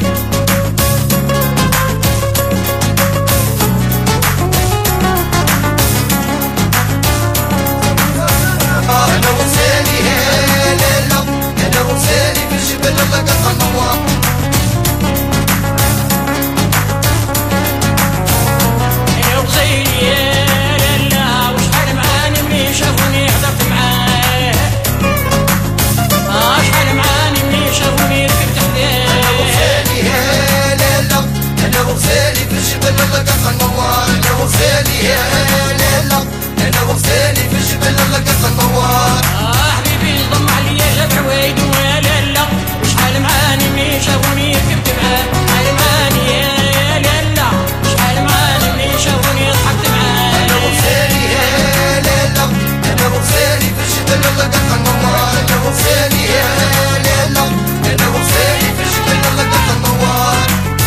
Speaker 19: انا وغزيلي يا لالا انا وغزيلي في جبل لقط النوار انا وغزيلي يا لالا وشحال معاني مني شافوني حضرت معاه شحال معاني مني شافوني ركبت حداه انا وغزيلي يا لالا انا وغزيلي في جبل لقط النوار انا وغزيلي يا لالا انا وغزيلي في جبل لقط النوار اه حبيبي ضم عليا جاب عوايد ولالا وشحال معاني مني شافوني ركبت معاه شحال معاني يا لالا شحال معاني مني شافوني ضحكت معاه انا وغزيلي يا لالا انا وغزيلي في جبل لقط النوار انا وغزيلي يا لالا انا وغزيلي في جبل لقط النوار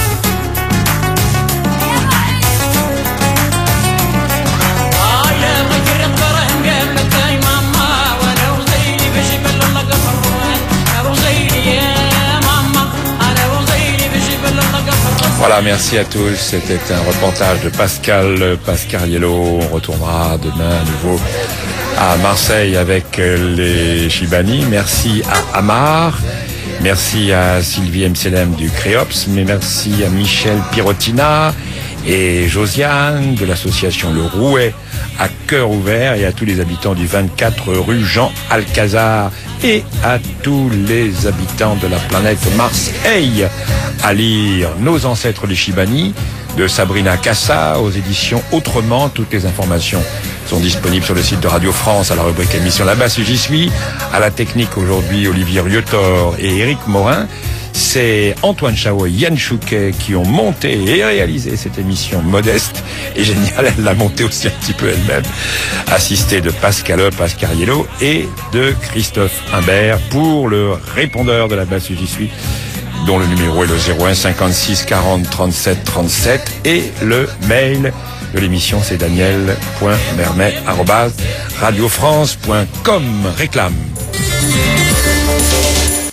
Speaker 19: اه يا بغيت الرقبه قبلك يا ماما وانا وغزيلي في جبل لقط النوار انا وغزيلي يا ماما انا وغزيلي في جبل لقط النوار.
Speaker 8: Voilà, merci à tous. C'était un reportage de Pascal Pascariello. On retournera demain à nouveau à Marseille avec les Chibani. Merci à Amar. Merci à Sylvie Mselem du Créops. Mais merci à Michel Pirotina et Josiane de l'association Le Rouet à Cœur Ouvert et à tous les habitants du vingt-quatre rue Jean Alcazar et à tous les habitants de la planète Mars. Hey, à lire Nos ancêtres les Chibani de Sabrina Cassa aux éditions Autrement. Toutes les informations sont disponibles sur le site de Radio France à la rubrique émission Là-bas si j'y suis. À la technique aujourd'hui, Olivier Riotor et Éric Morin. C'est Antoine Chao et Yann Chouquet qui ont monté et réalisé cette émission modeste et géniale. Elle l'a montée aussi un petit peu elle-même, assistée de Pascal Pascariello et de Christophe Imbert pour le répondeur de la base J'y suis, dont le numéro est le zéro un cinquante-six quarante trente-sept trente-sept et le mail de l'émission c'est daniel point mermet arobase radio france point com. Réclame.